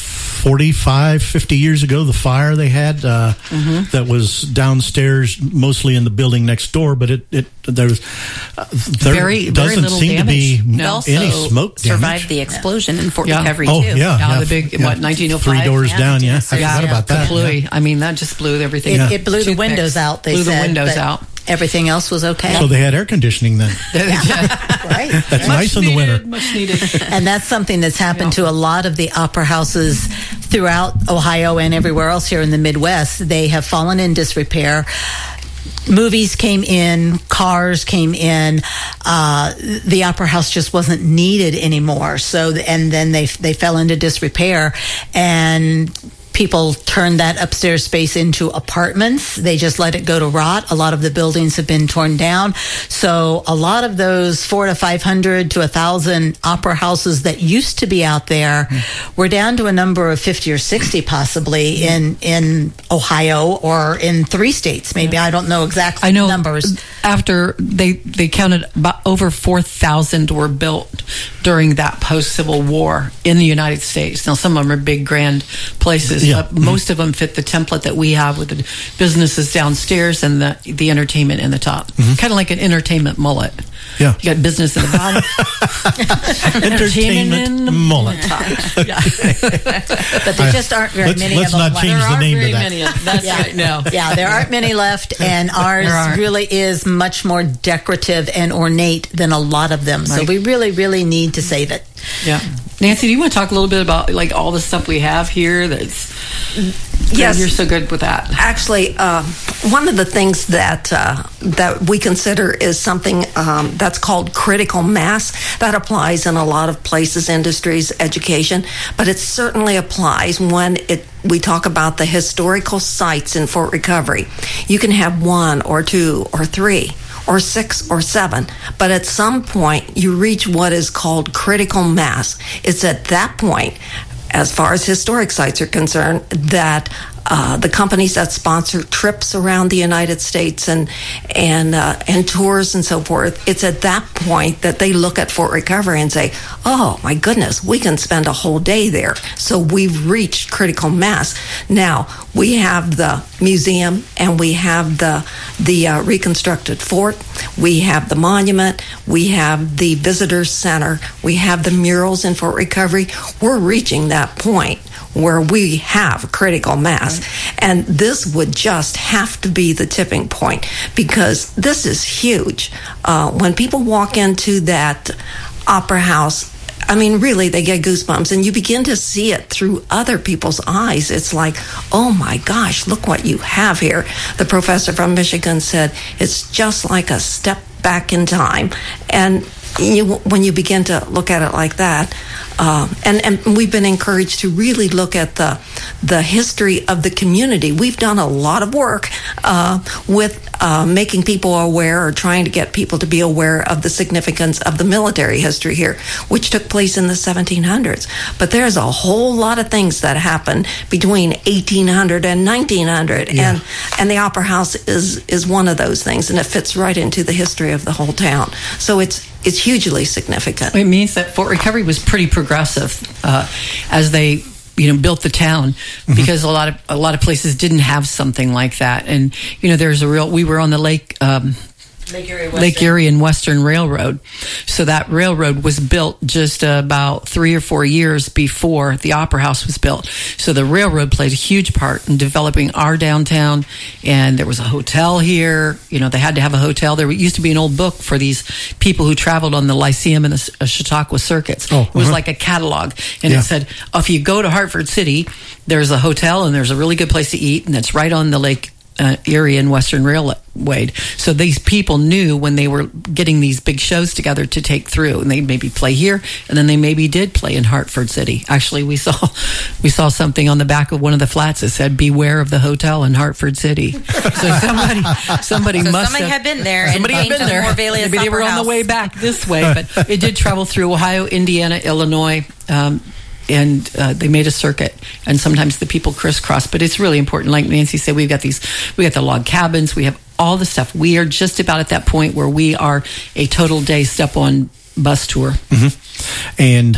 45, 50 years ago, the fire they had that was downstairs, mostly in the building next door, but there doesn't seem to be any smoke damage. Survived the explosion in Fort Recovery, too. The big, 1905? 3 doors down, I forgot about that. I mean, that just blew everything. It blew the windows out, they said. Blew the windows out. Everything else was okay. So they had air conditioning then. Right. That's nice in the winter. Much needed. And that's something that's happened to a lot of the opera houses throughout Ohio and everywhere else here in the Midwest. They have fallen in disrepair. Movies came in, cars came in, the opera house just wasn't needed anymore. So, and then they fell into disrepair, and people turned that upstairs space into apartments. They just let it go to rot. A lot of the buildings have been torn down. So a lot of those 400 to 500 to 1,000 opera houses that used to be out there, we're down to a number of 50 or 60 possibly in Ohio or in 3 states. Maybe I don't know exactly the numbers. After they counted about over 4,000 were built during that post-Civil War in the United States. Now some of them are big, grand places. Yeah. Most of them fit the template that we have with the businesses downstairs and the entertainment in the top. Kind of like an entertainment mullet. Yeah. You got business in the bottom. Entertainment mullet. But there just aren't very many let's of them. Not change the name to that. That's right. No. Yeah, there aren't many left, and ours really is much more decorative and ornate than a lot of them. So we really, really need to save it. Yeah. Nancy, do you want to talk a little bit about like all the stuff we have here that's Yes, you're so good with that. Actually, one of the things that we consider is something that's called critical mass. That applies in a lot of places, industries, education, but it certainly applies when we talk about the historical sites in Fort Recovery. You can have 1 or 2 or 3 or 6 or 7, but at some point you reach what is called critical mass. It's at that point, as far as historic sites are concerned, that the companies that sponsor trips around the United States and tours and so forth, it's at that point that they look at Fort Recovery and say, oh my goodness, we can spend a whole day there. So we've reached critical mass. Now, we have the museum and we have the reconstructed fort, we have the monument, we have the visitor center, we have the murals in Fort Recovery. We're reaching that point where we have critical mass. And this would just have to be the tipping point, because this is huge. When people walk into that opera house, I mean, really, they get goosebumps, and you begin to see it through other people's eyes. It's like, oh my gosh, look what you have here. The professor from Michigan said, it's just like a step back in time. And when you begin to look at it like that, and we've been encouraged to really look at the history of the community. We've done a lot of work with making people aware, or trying to get people to be aware of the significance of the military history here, which took place in the 1700s. But there's a whole lot of things that happened between 1800 and 1900, and the Opera House is one of those things, and it fits right into the history of the whole town. So it's hugely significant. It means that Fort Recovery was pretty progressive as they built the town, because a lot of places didn't have something like that. And we were on the Lake Erie and Western Railroad. So that railroad was built just about 3 or 4 years before the Opera House was built. So the railroad played a huge part in developing our downtown. And there was a hotel here. They had to have a hotel. There used to be an old book for these people who traveled on the Lyceum and the Chautauqua circuits. It was like a catalog. And it said, if you go to Hartford City, there's a hotel and there's a really good place to eat. And it's right on the Lake Erie and Western Railway. So these people knew when they were getting these big shows together to take through, and they maybe play here, and then they maybe did play in Hartford City. Actually, we saw something on the back of one of the flats that said "Beware of the hotel in Hartford City." So somebody had been there. Somebody had been there. Maybe they were on the way back this way, but it did travel through Ohio, Indiana, Illinois. And they made a circuit, and sometimes the people crisscross. But it's really important. Like Nancy said, we got the log cabins, we have all the stuff. We are just about at that point where we are a total day step-on bus tour. And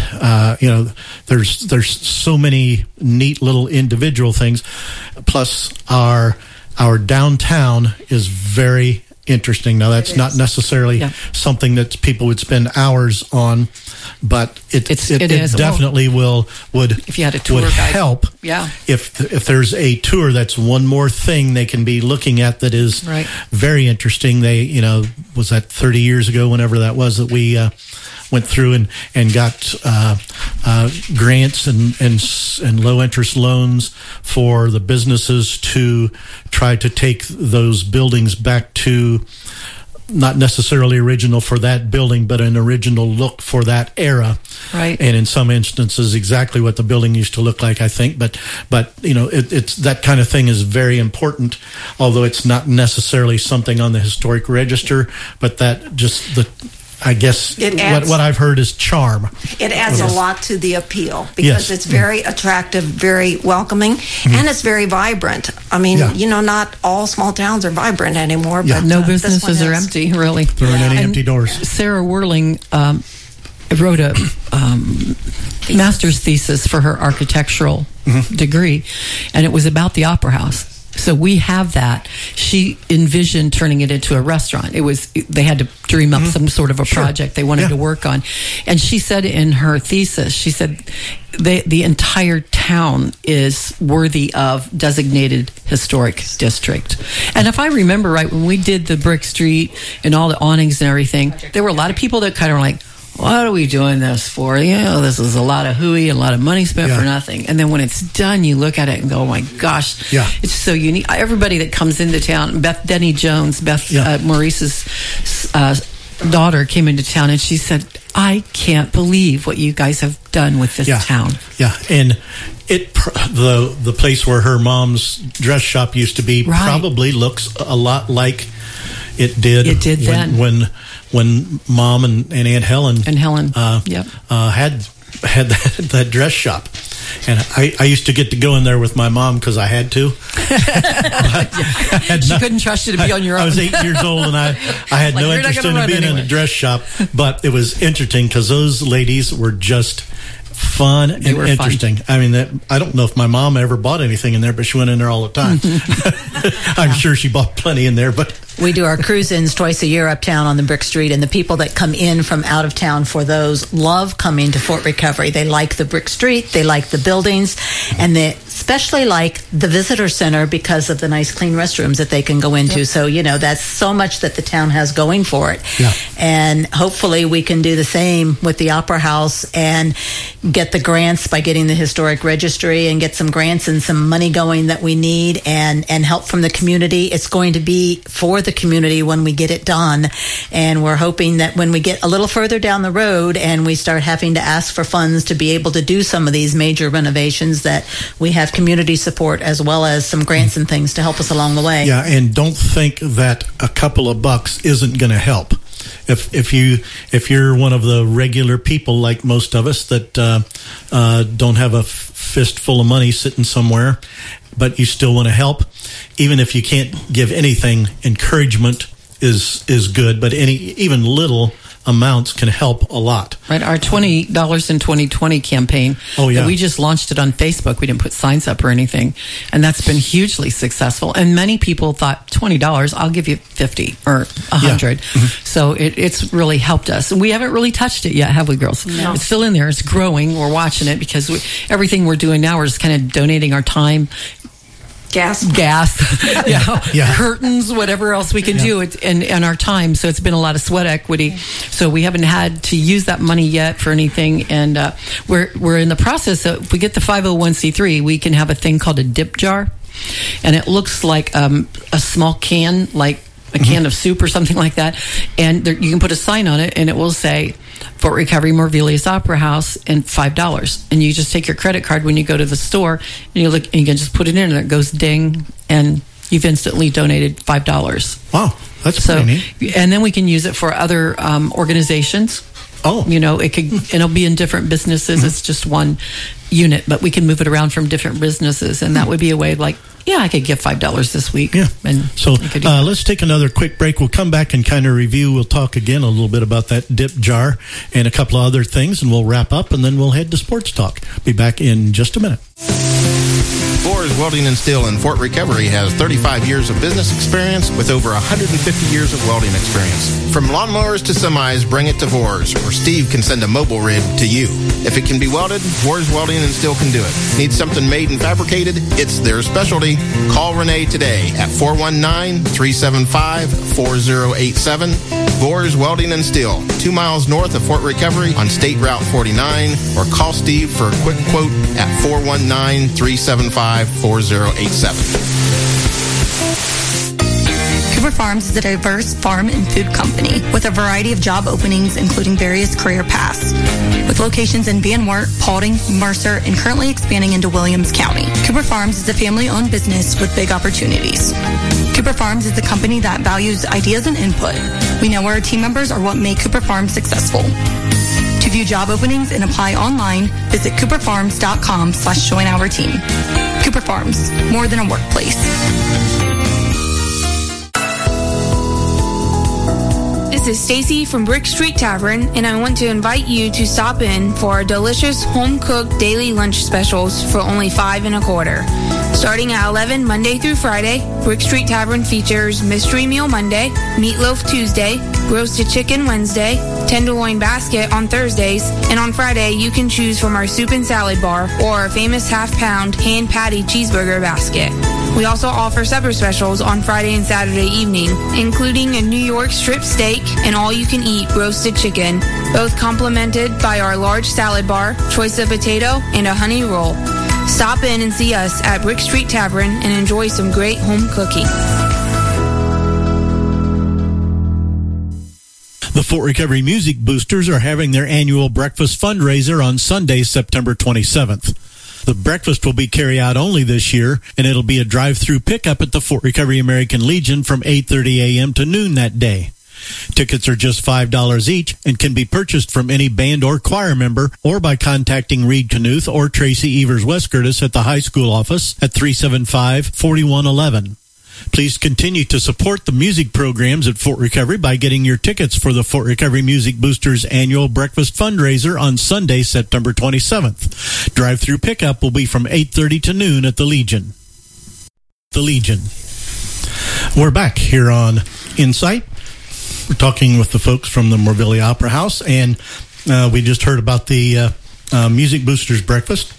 there's so many neat little individual things. Plus, our downtown is very interesting. Now, that's not necessarily something that people would spend hours on, but it definitely would if you had a tour guide, help. Yeah. If there's a tour, that's one more thing they can be looking at that is very interesting. They was that 30 years ago, whenever that was, that we went through and got grants and low interest loans for the businesses to try to take those buildings back to not necessarily original for that building, but an original look for that era. Right. And in some instances, exactly what the building used to look like, I think. But it's that kind of thing is very important, although it's not necessarily something on the historic register, but that just I guess what I've heard is charm. It adds a lot to the appeal, because it's very attractive, very welcoming, and it's very vibrant. I mean, not all small towns are vibrant anymore. But no businesses are empty, really. There aren't any empty doors. Sarah Whirling wrote a master's thesis for her architectural degree, and it was about the Opera House. So we have that. She envisioned turning it into a restaurant. They had to dream up some sort of a project they wanted to work on. And she said in her thesis, she said the entire town is worthy of designated historic district. And if I remember right, when we did the Brick Street and all the awnings and everything, there were a lot of people that kind of were like, what are we doing this for? This is a lot of hooey and a lot of money spent for nothing. And then when it's done, you look at it and go, oh my gosh, it's so unique. Everybody that comes into town, Beth Denny Jones, Maurice's daughter, came into town and she said, I can't believe what you guys have done with this town. Yeah, and the place where her mom's dress shop used to be probably looks a lot like it did then. When Mom and Aunt Helen had that dress shop. And I used to get to go in there with my mom because I had to. She couldn't trust you to be on your own. I was 8 years old and I had no interest in being in a dress shop. But it was interesting because those ladies were just fun and interesting. I mean, I don't know if my mom ever bought anything in there, but she went in there all the time. I'm sure she bought plenty in there, but we do our cruise-ins twice a year uptown on the Brick Street, and the people that come in from out of town for those love coming to Fort Recovery. They like the Brick Street, they like the buildings, and especially like the visitor center because of the nice clean restrooms that they can go into. Yep. So, that's so much that the town has going for it. Yeah. And hopefully we can do the same with the Opera House and get the grants by getting the historic registry and get some grants and some money going that we need and help from the community. It's going to be for the community when we get it done. And we're hoping that when we get a little further down the road and we start having to ask for funds to be able to do some of these major renovations, that we have community support as well as some grants and things to help us along the way. Yeah, and don't think that a couple of bucks isn't going to help. If you're one of the regular people like most of us that don't have a fistful of money sitting somewhere, but you still want to help, even if you can't give anything, encouragement is good, but even little amounts can help a lot. Right, our $20 in 2020 campaign. Oh, yeah. We just launched it on Facebook. We didn't put signs up or anything, and that's been hugely successful. And many people thought, $20, I'll give you 50 or 100. Yeah. Mm-hmm. So it's really helped us. And we haven't really touched it yet, have we, girls? No. It's still in there. It's growing. We're watching it because everything we're doing now, we're just kind of donating our time. Gas, curtains, whatever else we can do, and our time. So it's been a lot of sweat equity. So we haven't had to use that money yet for anything, and we're in the process. If we get the 501c3, we can have a thing called a dip jar, and it looks like a small can, like a can of soup or something like that, and you can put a sign on it, and it will say Fort Recovery Morvilius Opera House and $5. And you just take your credit card when you go to the store, and you look, and you can just put it in, and it goes ding, and you've instantly donated $5. Wow, that's pretty neat. And then we can use it for other organizations. Oh, it'll be in different businesses. It's just one unit, but we can move it around from different businesses, and that would be a way of I could give $5 this week. Yeah. And so let's take another quick break. We'll come back and kind of review. We'll talk again a little bit about that dip jar and a couple of other things, and we'll wrap up, and then we'll head to sports talk. Be back in just a minute. Vors Welding and Steel in Fort Recovery has 35 years of business experience with over 150 years of welding experience. From lawnmowers to semis, bring it to Vors, or Steve can send a mobile rig to you. If it can be welded, Vors Welding and Steel can do it. Need something made and fabricated? It's their specialty. Call Renee today at 419-375-4087. Vors Welding and Steel, 2 miles north of Fort Recovery on State Route 49, or call Steve for a quick quote at 419-375-4087. Cooper Farms is a diverse farm and food company with a variety of job openings, including various career paths. With locations in Van Wert, Paulding, Mercer, and currently expanding into Williams County. Cooper Farms is a family-owned business with big opportunities. Cooper Farms is a company that values ideas and input. We know our team members are what make Cooper Farms successful. To view job openings and apply online, visit cooperfarms.com/join our team. Cooper Farms, more than a workplace. This is Stacy from Brick Street Tavern, and I want to invite you to stop in for our delicious home-cooked daily lunch specials for only $5 1/4. Starting at 11 Monday through Friday, Brick Street Tavern features Mystery Meal Monday, Meatloaf Tuesday, Roasted Chicken Wednesday, Tenderloin Basket on Thursdays, and on Friday you can choose from our Soup and Salad Bar or our famous half-pound hand patty cheeseburger basket. We also offer supper specials on Friday and Saturday evening, including a New York strip steak and all-you-can-eat roasted chicken, both complemented by our large salad bar, choice of potato, and a honey roll. Stop in and see us at Brick Street Tavern and enjoy some great home cooking. The Fort Recovery Music Boosters are having their annual breakfast fundraiser on Sunday, September 27th. The breakfast will be carry-out only this year, and it'll be a drive-through pickup at the Fort Recovery American Legion from 8:30 a.m. to noon that day. Tickets are just $5 each and can be purchased from any band or choir member or by contacting Reed Knuth or Tracy Evers West Curtis at the high school office at 375-4111. Please continue to support the music programs at Fort Recovery by getting your tickets for the Fort Recovery Music Boosters annual breakfast fundraiser on Sunday, September 27th. Drive-through pickup will be from 8:30 to noon at the Legion. The Legion. We're back here on Insight. We're talking with the folks from the Morvillia Opera House, and we just heard about the Music Boosters breakfast.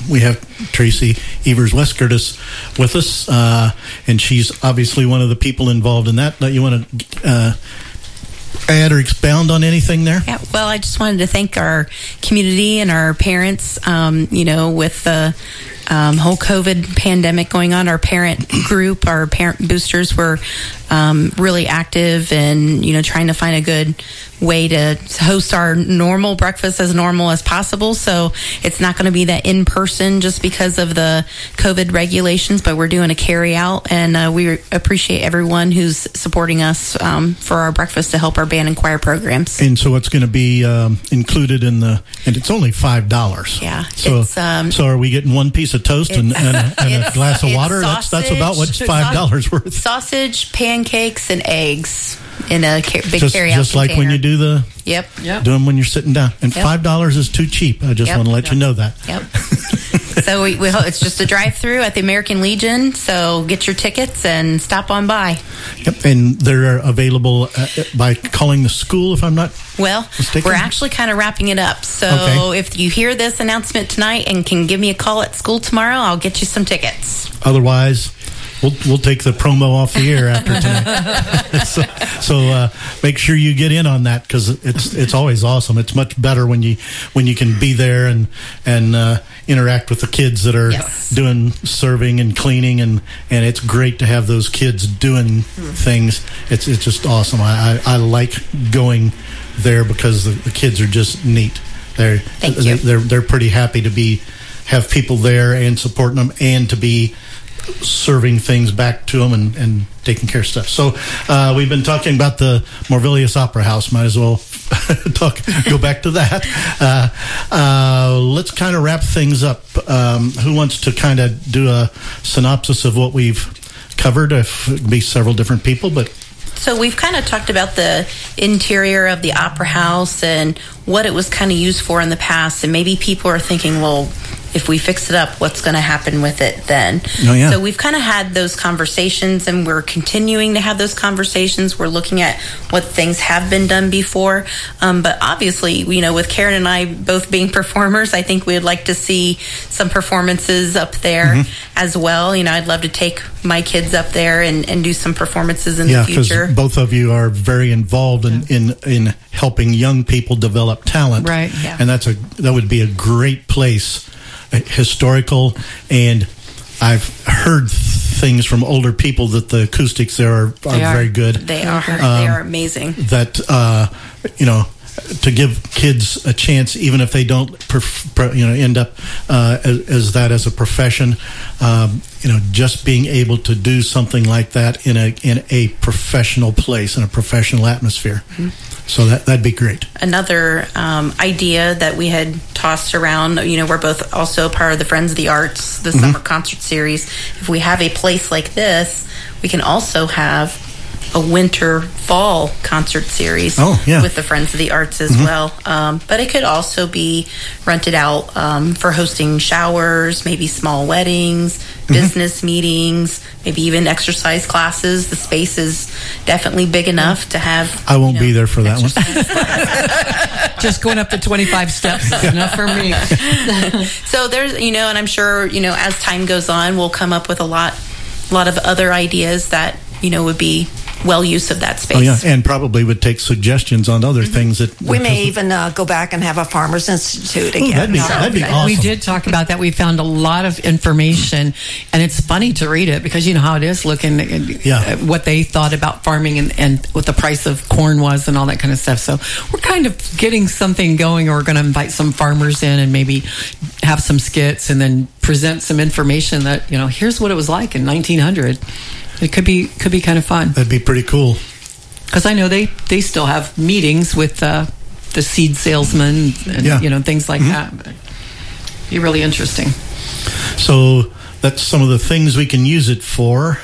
we have Tracy Evers West Curtis with us, and she's obviously one of the people involved in that. You want to add or expound on anything there? Yeah, well, I just wanted to thank our community and our parents. With the whole COVID pandemic going on, our parent group, our parent boosters were really active and, trying to find a good way to host our normal breakfast as normal as possible. So it's not going to be that in person just because of the COVID regulations, but we're doing a carry out, and we appreciate everyone who's supporting us for our breakfast to help our band and choir programs. And so what's going to be included in and it's only $5. Yeah. So are we getting one piece of toast and a glass of water? That's about what's $5 worth. Sausage, pancakes, and eggs in a big carry-out just like container. when you do Yep. do them when you're sitting down. And $5 is too cheap. I just want to let you know that. Yep. So we hope it's just a drive-through at the American Legion. So get your tickets and stop on by. Yep. And they're available by calling the school, if I'm not mistaken. We're actually kind of wrapping it up. So if you hear this announcement tonight and can give me a call at school tomorrow, I'll get you some tickets. Otherwise, we'll take the promo off the air after tonight. so make sure you get in on that, because it's always awesome. It's much better when you can be there and interact with the kids that are doing serving and cleaning, and it's great to have those kids doing things. It's just awesome. I like going there because the kids are just neat. They're pretty happy to have people there and supporting them, and to be serving things back to them and taking care of stuff. So we've been talking about the Morvillius Opera House. Might as well go back to that. Let's kind of wrap things up. Who wants to kind of do a synopsis of what we've covered? It could be several different people, but so we've kind of talked about the interior of the Opera House and what it was kind of used for in the past, and maybe people are thinking, well, if we fix it up, what's going to happen with it then? Oh, yeah. So we've kind of had those conversations, and we're continuing to have those conversations. We're looking at what things have been done before. But obviously, with Karen and I both being performers, I think we'd like to see some performances up there as well. I'd love to take my kids up there and do some performances in the future. Yeah, because both of you are very involved in helping young people develop talent. Right. Yeah. And that would be a great place. Historical, and I've heard things from older people that the acoustics there are very good. They are amazing. That to give kids a chance, even if they don't end up as a profession, just being able to do something like that in a professional place, in a professional atmosphere. So that'd be great. Another idea that we had tossed around, we're both also part of the Friends of the Arts, the summer concert series. If we have a place like this, we can also have a winter-fall concert series with the Friends of the Arts as well. But it could also be rented out for hosting showers, maybe small weddings, business meetings, maybe even exercise classes. The space is definitely big enough to have... I won't be there for that one. Just going up the 25 steps is enough for me. So there's, and I'm sure, as time goes on, we'll come up with a lot of other ideas that, would be well use of that space. Oh, yeah, and probably would take suggestions on other things that... We may even go back and have a Farmers Institute again. That'd be awesome. We did talk about that. We found a lot of information, and it's funny to read it because you know how it is, looking at what they thought about farming and what the price of corn was and all that kind of stuff. So we're kind of getting something going, or we're going to invite some farmers in and maybe have some skits and then present some information that, here's what it was like in 1900. It could be kind of fun. That'd be pretty cool. Because I know they still have meetings with the seed salesmen and things like that. It'd be really interesting. So that's some of the things we can use it for.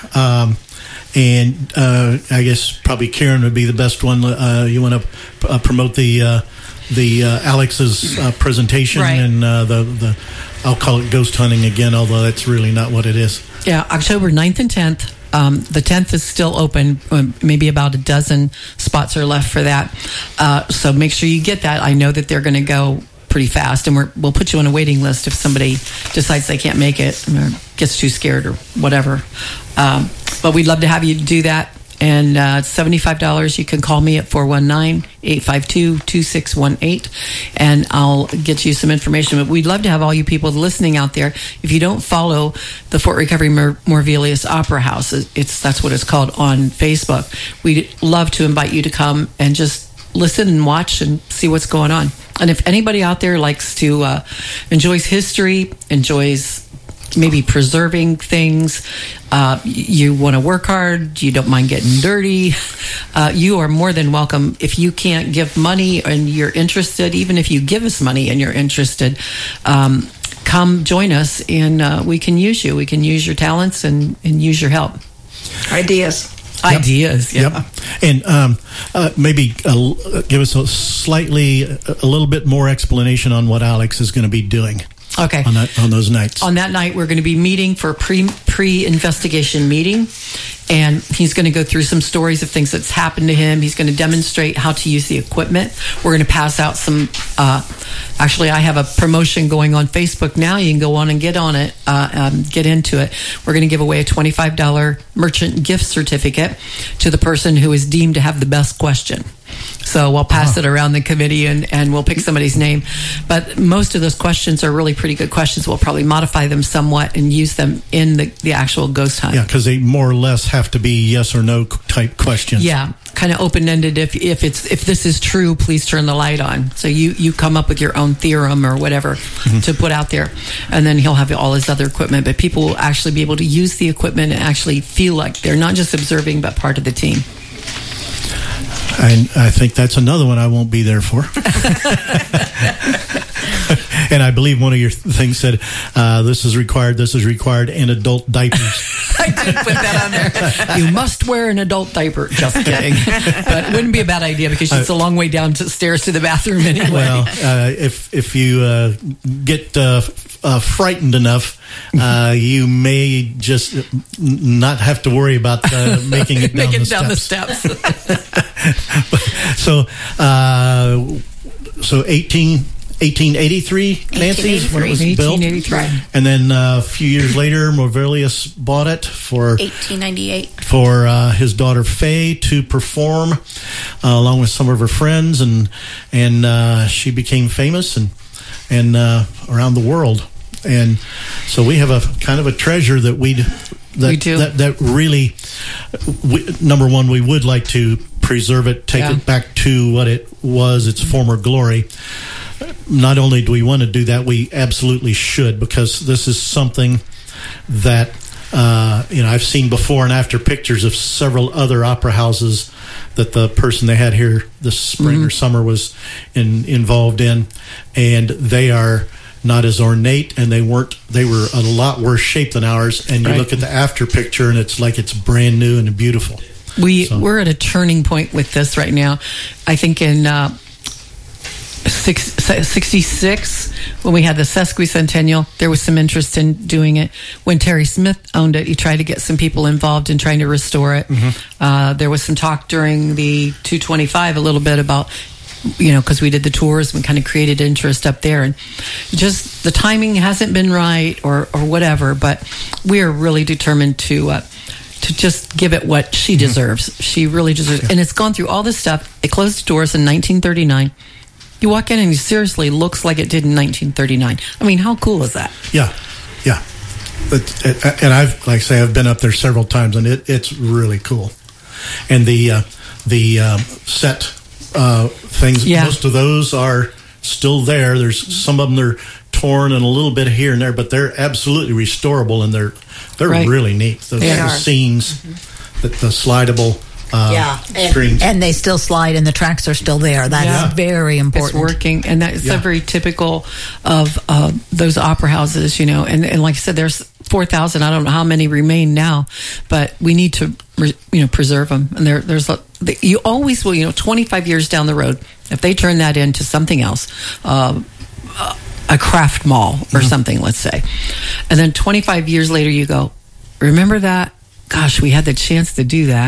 And I guess probably Karen would be the best one. You want to promote the Alex's presentation and the I'll call it ghost hunting again, although that's really not what it is. Yeah, October 9th and 10th. The 10th is still open. Maybe about a dozen spots are left for that. So make sure you get that. I know that they're going to go pretty fast, and we'll put you on a waiting list if somebody decides they can't make it or gets too scared or whatever. But we'd love to have you do that. And it's $75. You can call me at 419-852-2618, and I'll get you some information. But we'd love to have all you people listening out there. If you don't follow the Fort Recovery Morvelius Opera House, that's what it's called on Facebook, we'd love to invite you to come and just listen and watch and see what's going on. And if anybody out there likes to enjoys history, enjoys maybe preserving things, you want to work hard, you don't mind getting dirty, you are more than welcome. If you can't give money and you're interested, even if you give us money and you're interested, come join us, and we can use you. We can use your talents and use your help. Ideas. Ideas, yeah. Yep. And maybe give us a little bit more explanation on what Alex is going to be doing. Okay. On those nights. On that night, we're going to be meeting for a pre-investigation meeting, and he's going to go through some stories of things that's happened to him. He's going to demonstrate how to use the equipment. We're going to pass out some. Actually, I have a promotion going on Facebook now. You can go on and get on it, get into it. We're going to give away a $25 merchant gift certificate to the person who is deemed to have the best question. So we'll pass it around the committee, and we'll pick somebody's name. But most of those questions are really pretty good questions. We'll probably modify them somewhat and use them in the actual ghost hunt. Yeah, because they more or less have to be yes or no type questions. Yeah, kind of open-ended. If this is true, please turn the light on. So you come up with your own theorem or whatever to put out there, and then he'll have all his other equipment. But people will actually be able to use the equipment and actually feel like they're not just observing but part of the team. And I think that's another one I won't be there for. And I believe one of your things said, this is required, and adult diapers. I did put that on there. You must wear an adult diaper. Just kidding. But it wouldn't be a bad idea because it's a long way down the stairs to the bathroom anyway. Well, if you get frightened enough, you may just not have to worry about making it down the steps. So 1883, Nancy, is when it was built. 1883. And then a few years later, Morvelius bought it for 1898 for his daughter Faye to perform along with some of her friends, and she became famous and around the world. And so we have a kind of a treasure that we do. That really, number one, we would like to preserve it, take it back to what it was, its former glory. Not only do we want to do that, we absolutely should, because this is something that I've seen before and after pictures of several other opera houses that the person they had here this spring or summer was involved in, and they are not as ornate, and they were a lot worse shape than ours. And you look at the after picture, and it's like it's brand new and beautiful. We're at a turning point with this right now. I think in 66, when we had the sesquicentennial, there was some interest in doing it. When Terry Smith owned it, he tried to get some people involved in trying to restore it. There was some talk during the 225 a little bit about, because we did the tours, we kind of created interest up there, and just the timing hasn't been right or whatever, but we are really determined to just give it what she deserves. She really deserves it. And it's gone through all this stuff. It closed the doors in 1939. You walk in and it seriously looks like it did in 1939. I mean, how cool is that? Yeah. And I've been up there several times, and it's really cool. And the set things, most of those are still there. There's some of them they're torn and a little bit here and there, but they're absolutely restorable, and they're really neat. The scenes, the slidable screens. And they still slide, and the tracks are still there. That's very important. It's working, and that's very typical of those opera houses, and like I said, there's 4,000. I don't know how many remain now, but we need to preserve them. And you always will, 25 years down the road, if they turn that into something else, a craft mall or something, let's say, and then 25 years later you go, remember that? Gosh, we had the chance to do that.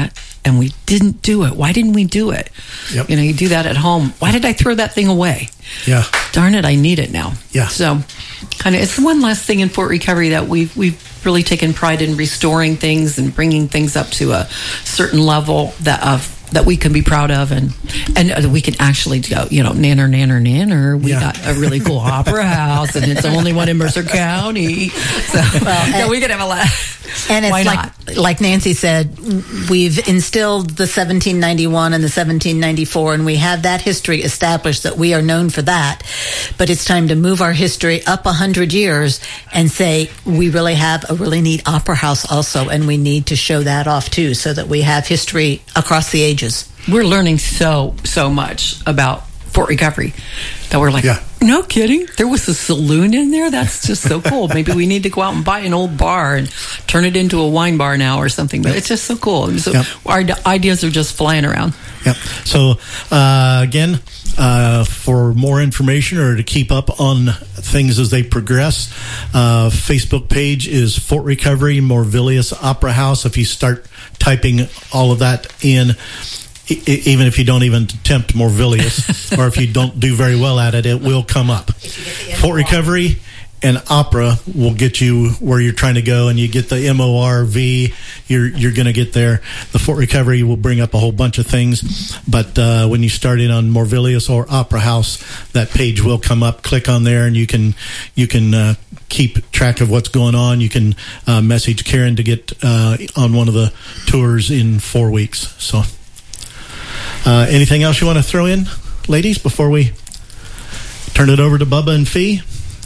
and we didn't do it. Why didn't we do it? Yep. You know, you do that at home. Why did I throw that thing away? Yeah. Darn it, I need it now. Yeah. So kind of, it's one last thing in Fort Recovery that we've really taken pride in restoring things and bringing things up to a certain level that we can be proud of, and we can actually go, you know, nanner. We got a really cool opera house, and it's the only one in Mercer County. So we can have a lot. And Why it's like Nancy said, we've instilled the 1791 and the 1794, and we have that history established that we are known for that. But it's time to move our history up 100 years and say we really have a really neat opera house also, and we need to show that off too, so that we have history across the ages. We're learning so much about Fort Recovery that we're like, no kidding, there was a saloon in there? That's just so cool. Maybe we need to go out and buy an old bar and turn it into a wine bar now or something. But it's just so cool. And so our ideas are just flying around. Yep. So again, for more information or to keep up on things as they progress, Facebook page is Fort Recovery Morvillius Opera House. If you start typing all of that in, even if you don't even attempt Morvillius, or if you don't do very well at it, it will come up. Fort Recovery and opera will get you where you're trying to go, and you get the MORV, you're going to get there. The Fort Recovery will bring up a whole bunch of things, but when you start in on Morvillius or Opera House, that page will come up. Click on there, and you can keep track of what's going on. You can message Karen to get on one of the tours in 4 weeks. So anything else you want to throw in, ladies, before we turn it over to Bubba and Fee?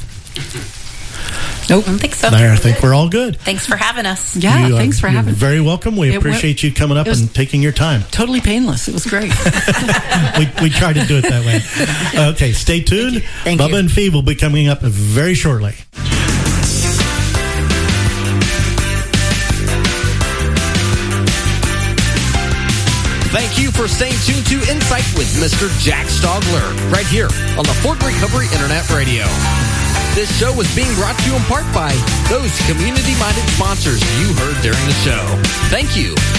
Nope. I don't think so. I think we're all good. Thanks for having us. Yeah, thanks for having us. Very welcome. We appreciate you coming up and taking your time. Totally painless. It was great. we tried to do it that way. Okay, stay tuned. Thank Bubba you. and Fee will be coming up very shortly. Thank you for staying tuned to Insight with Mr. Jack Stogler, right here on the Fort Recovery Internet Radio. This show was being brought to you in part by those community-minded sponsors you heard during the show. Thank you.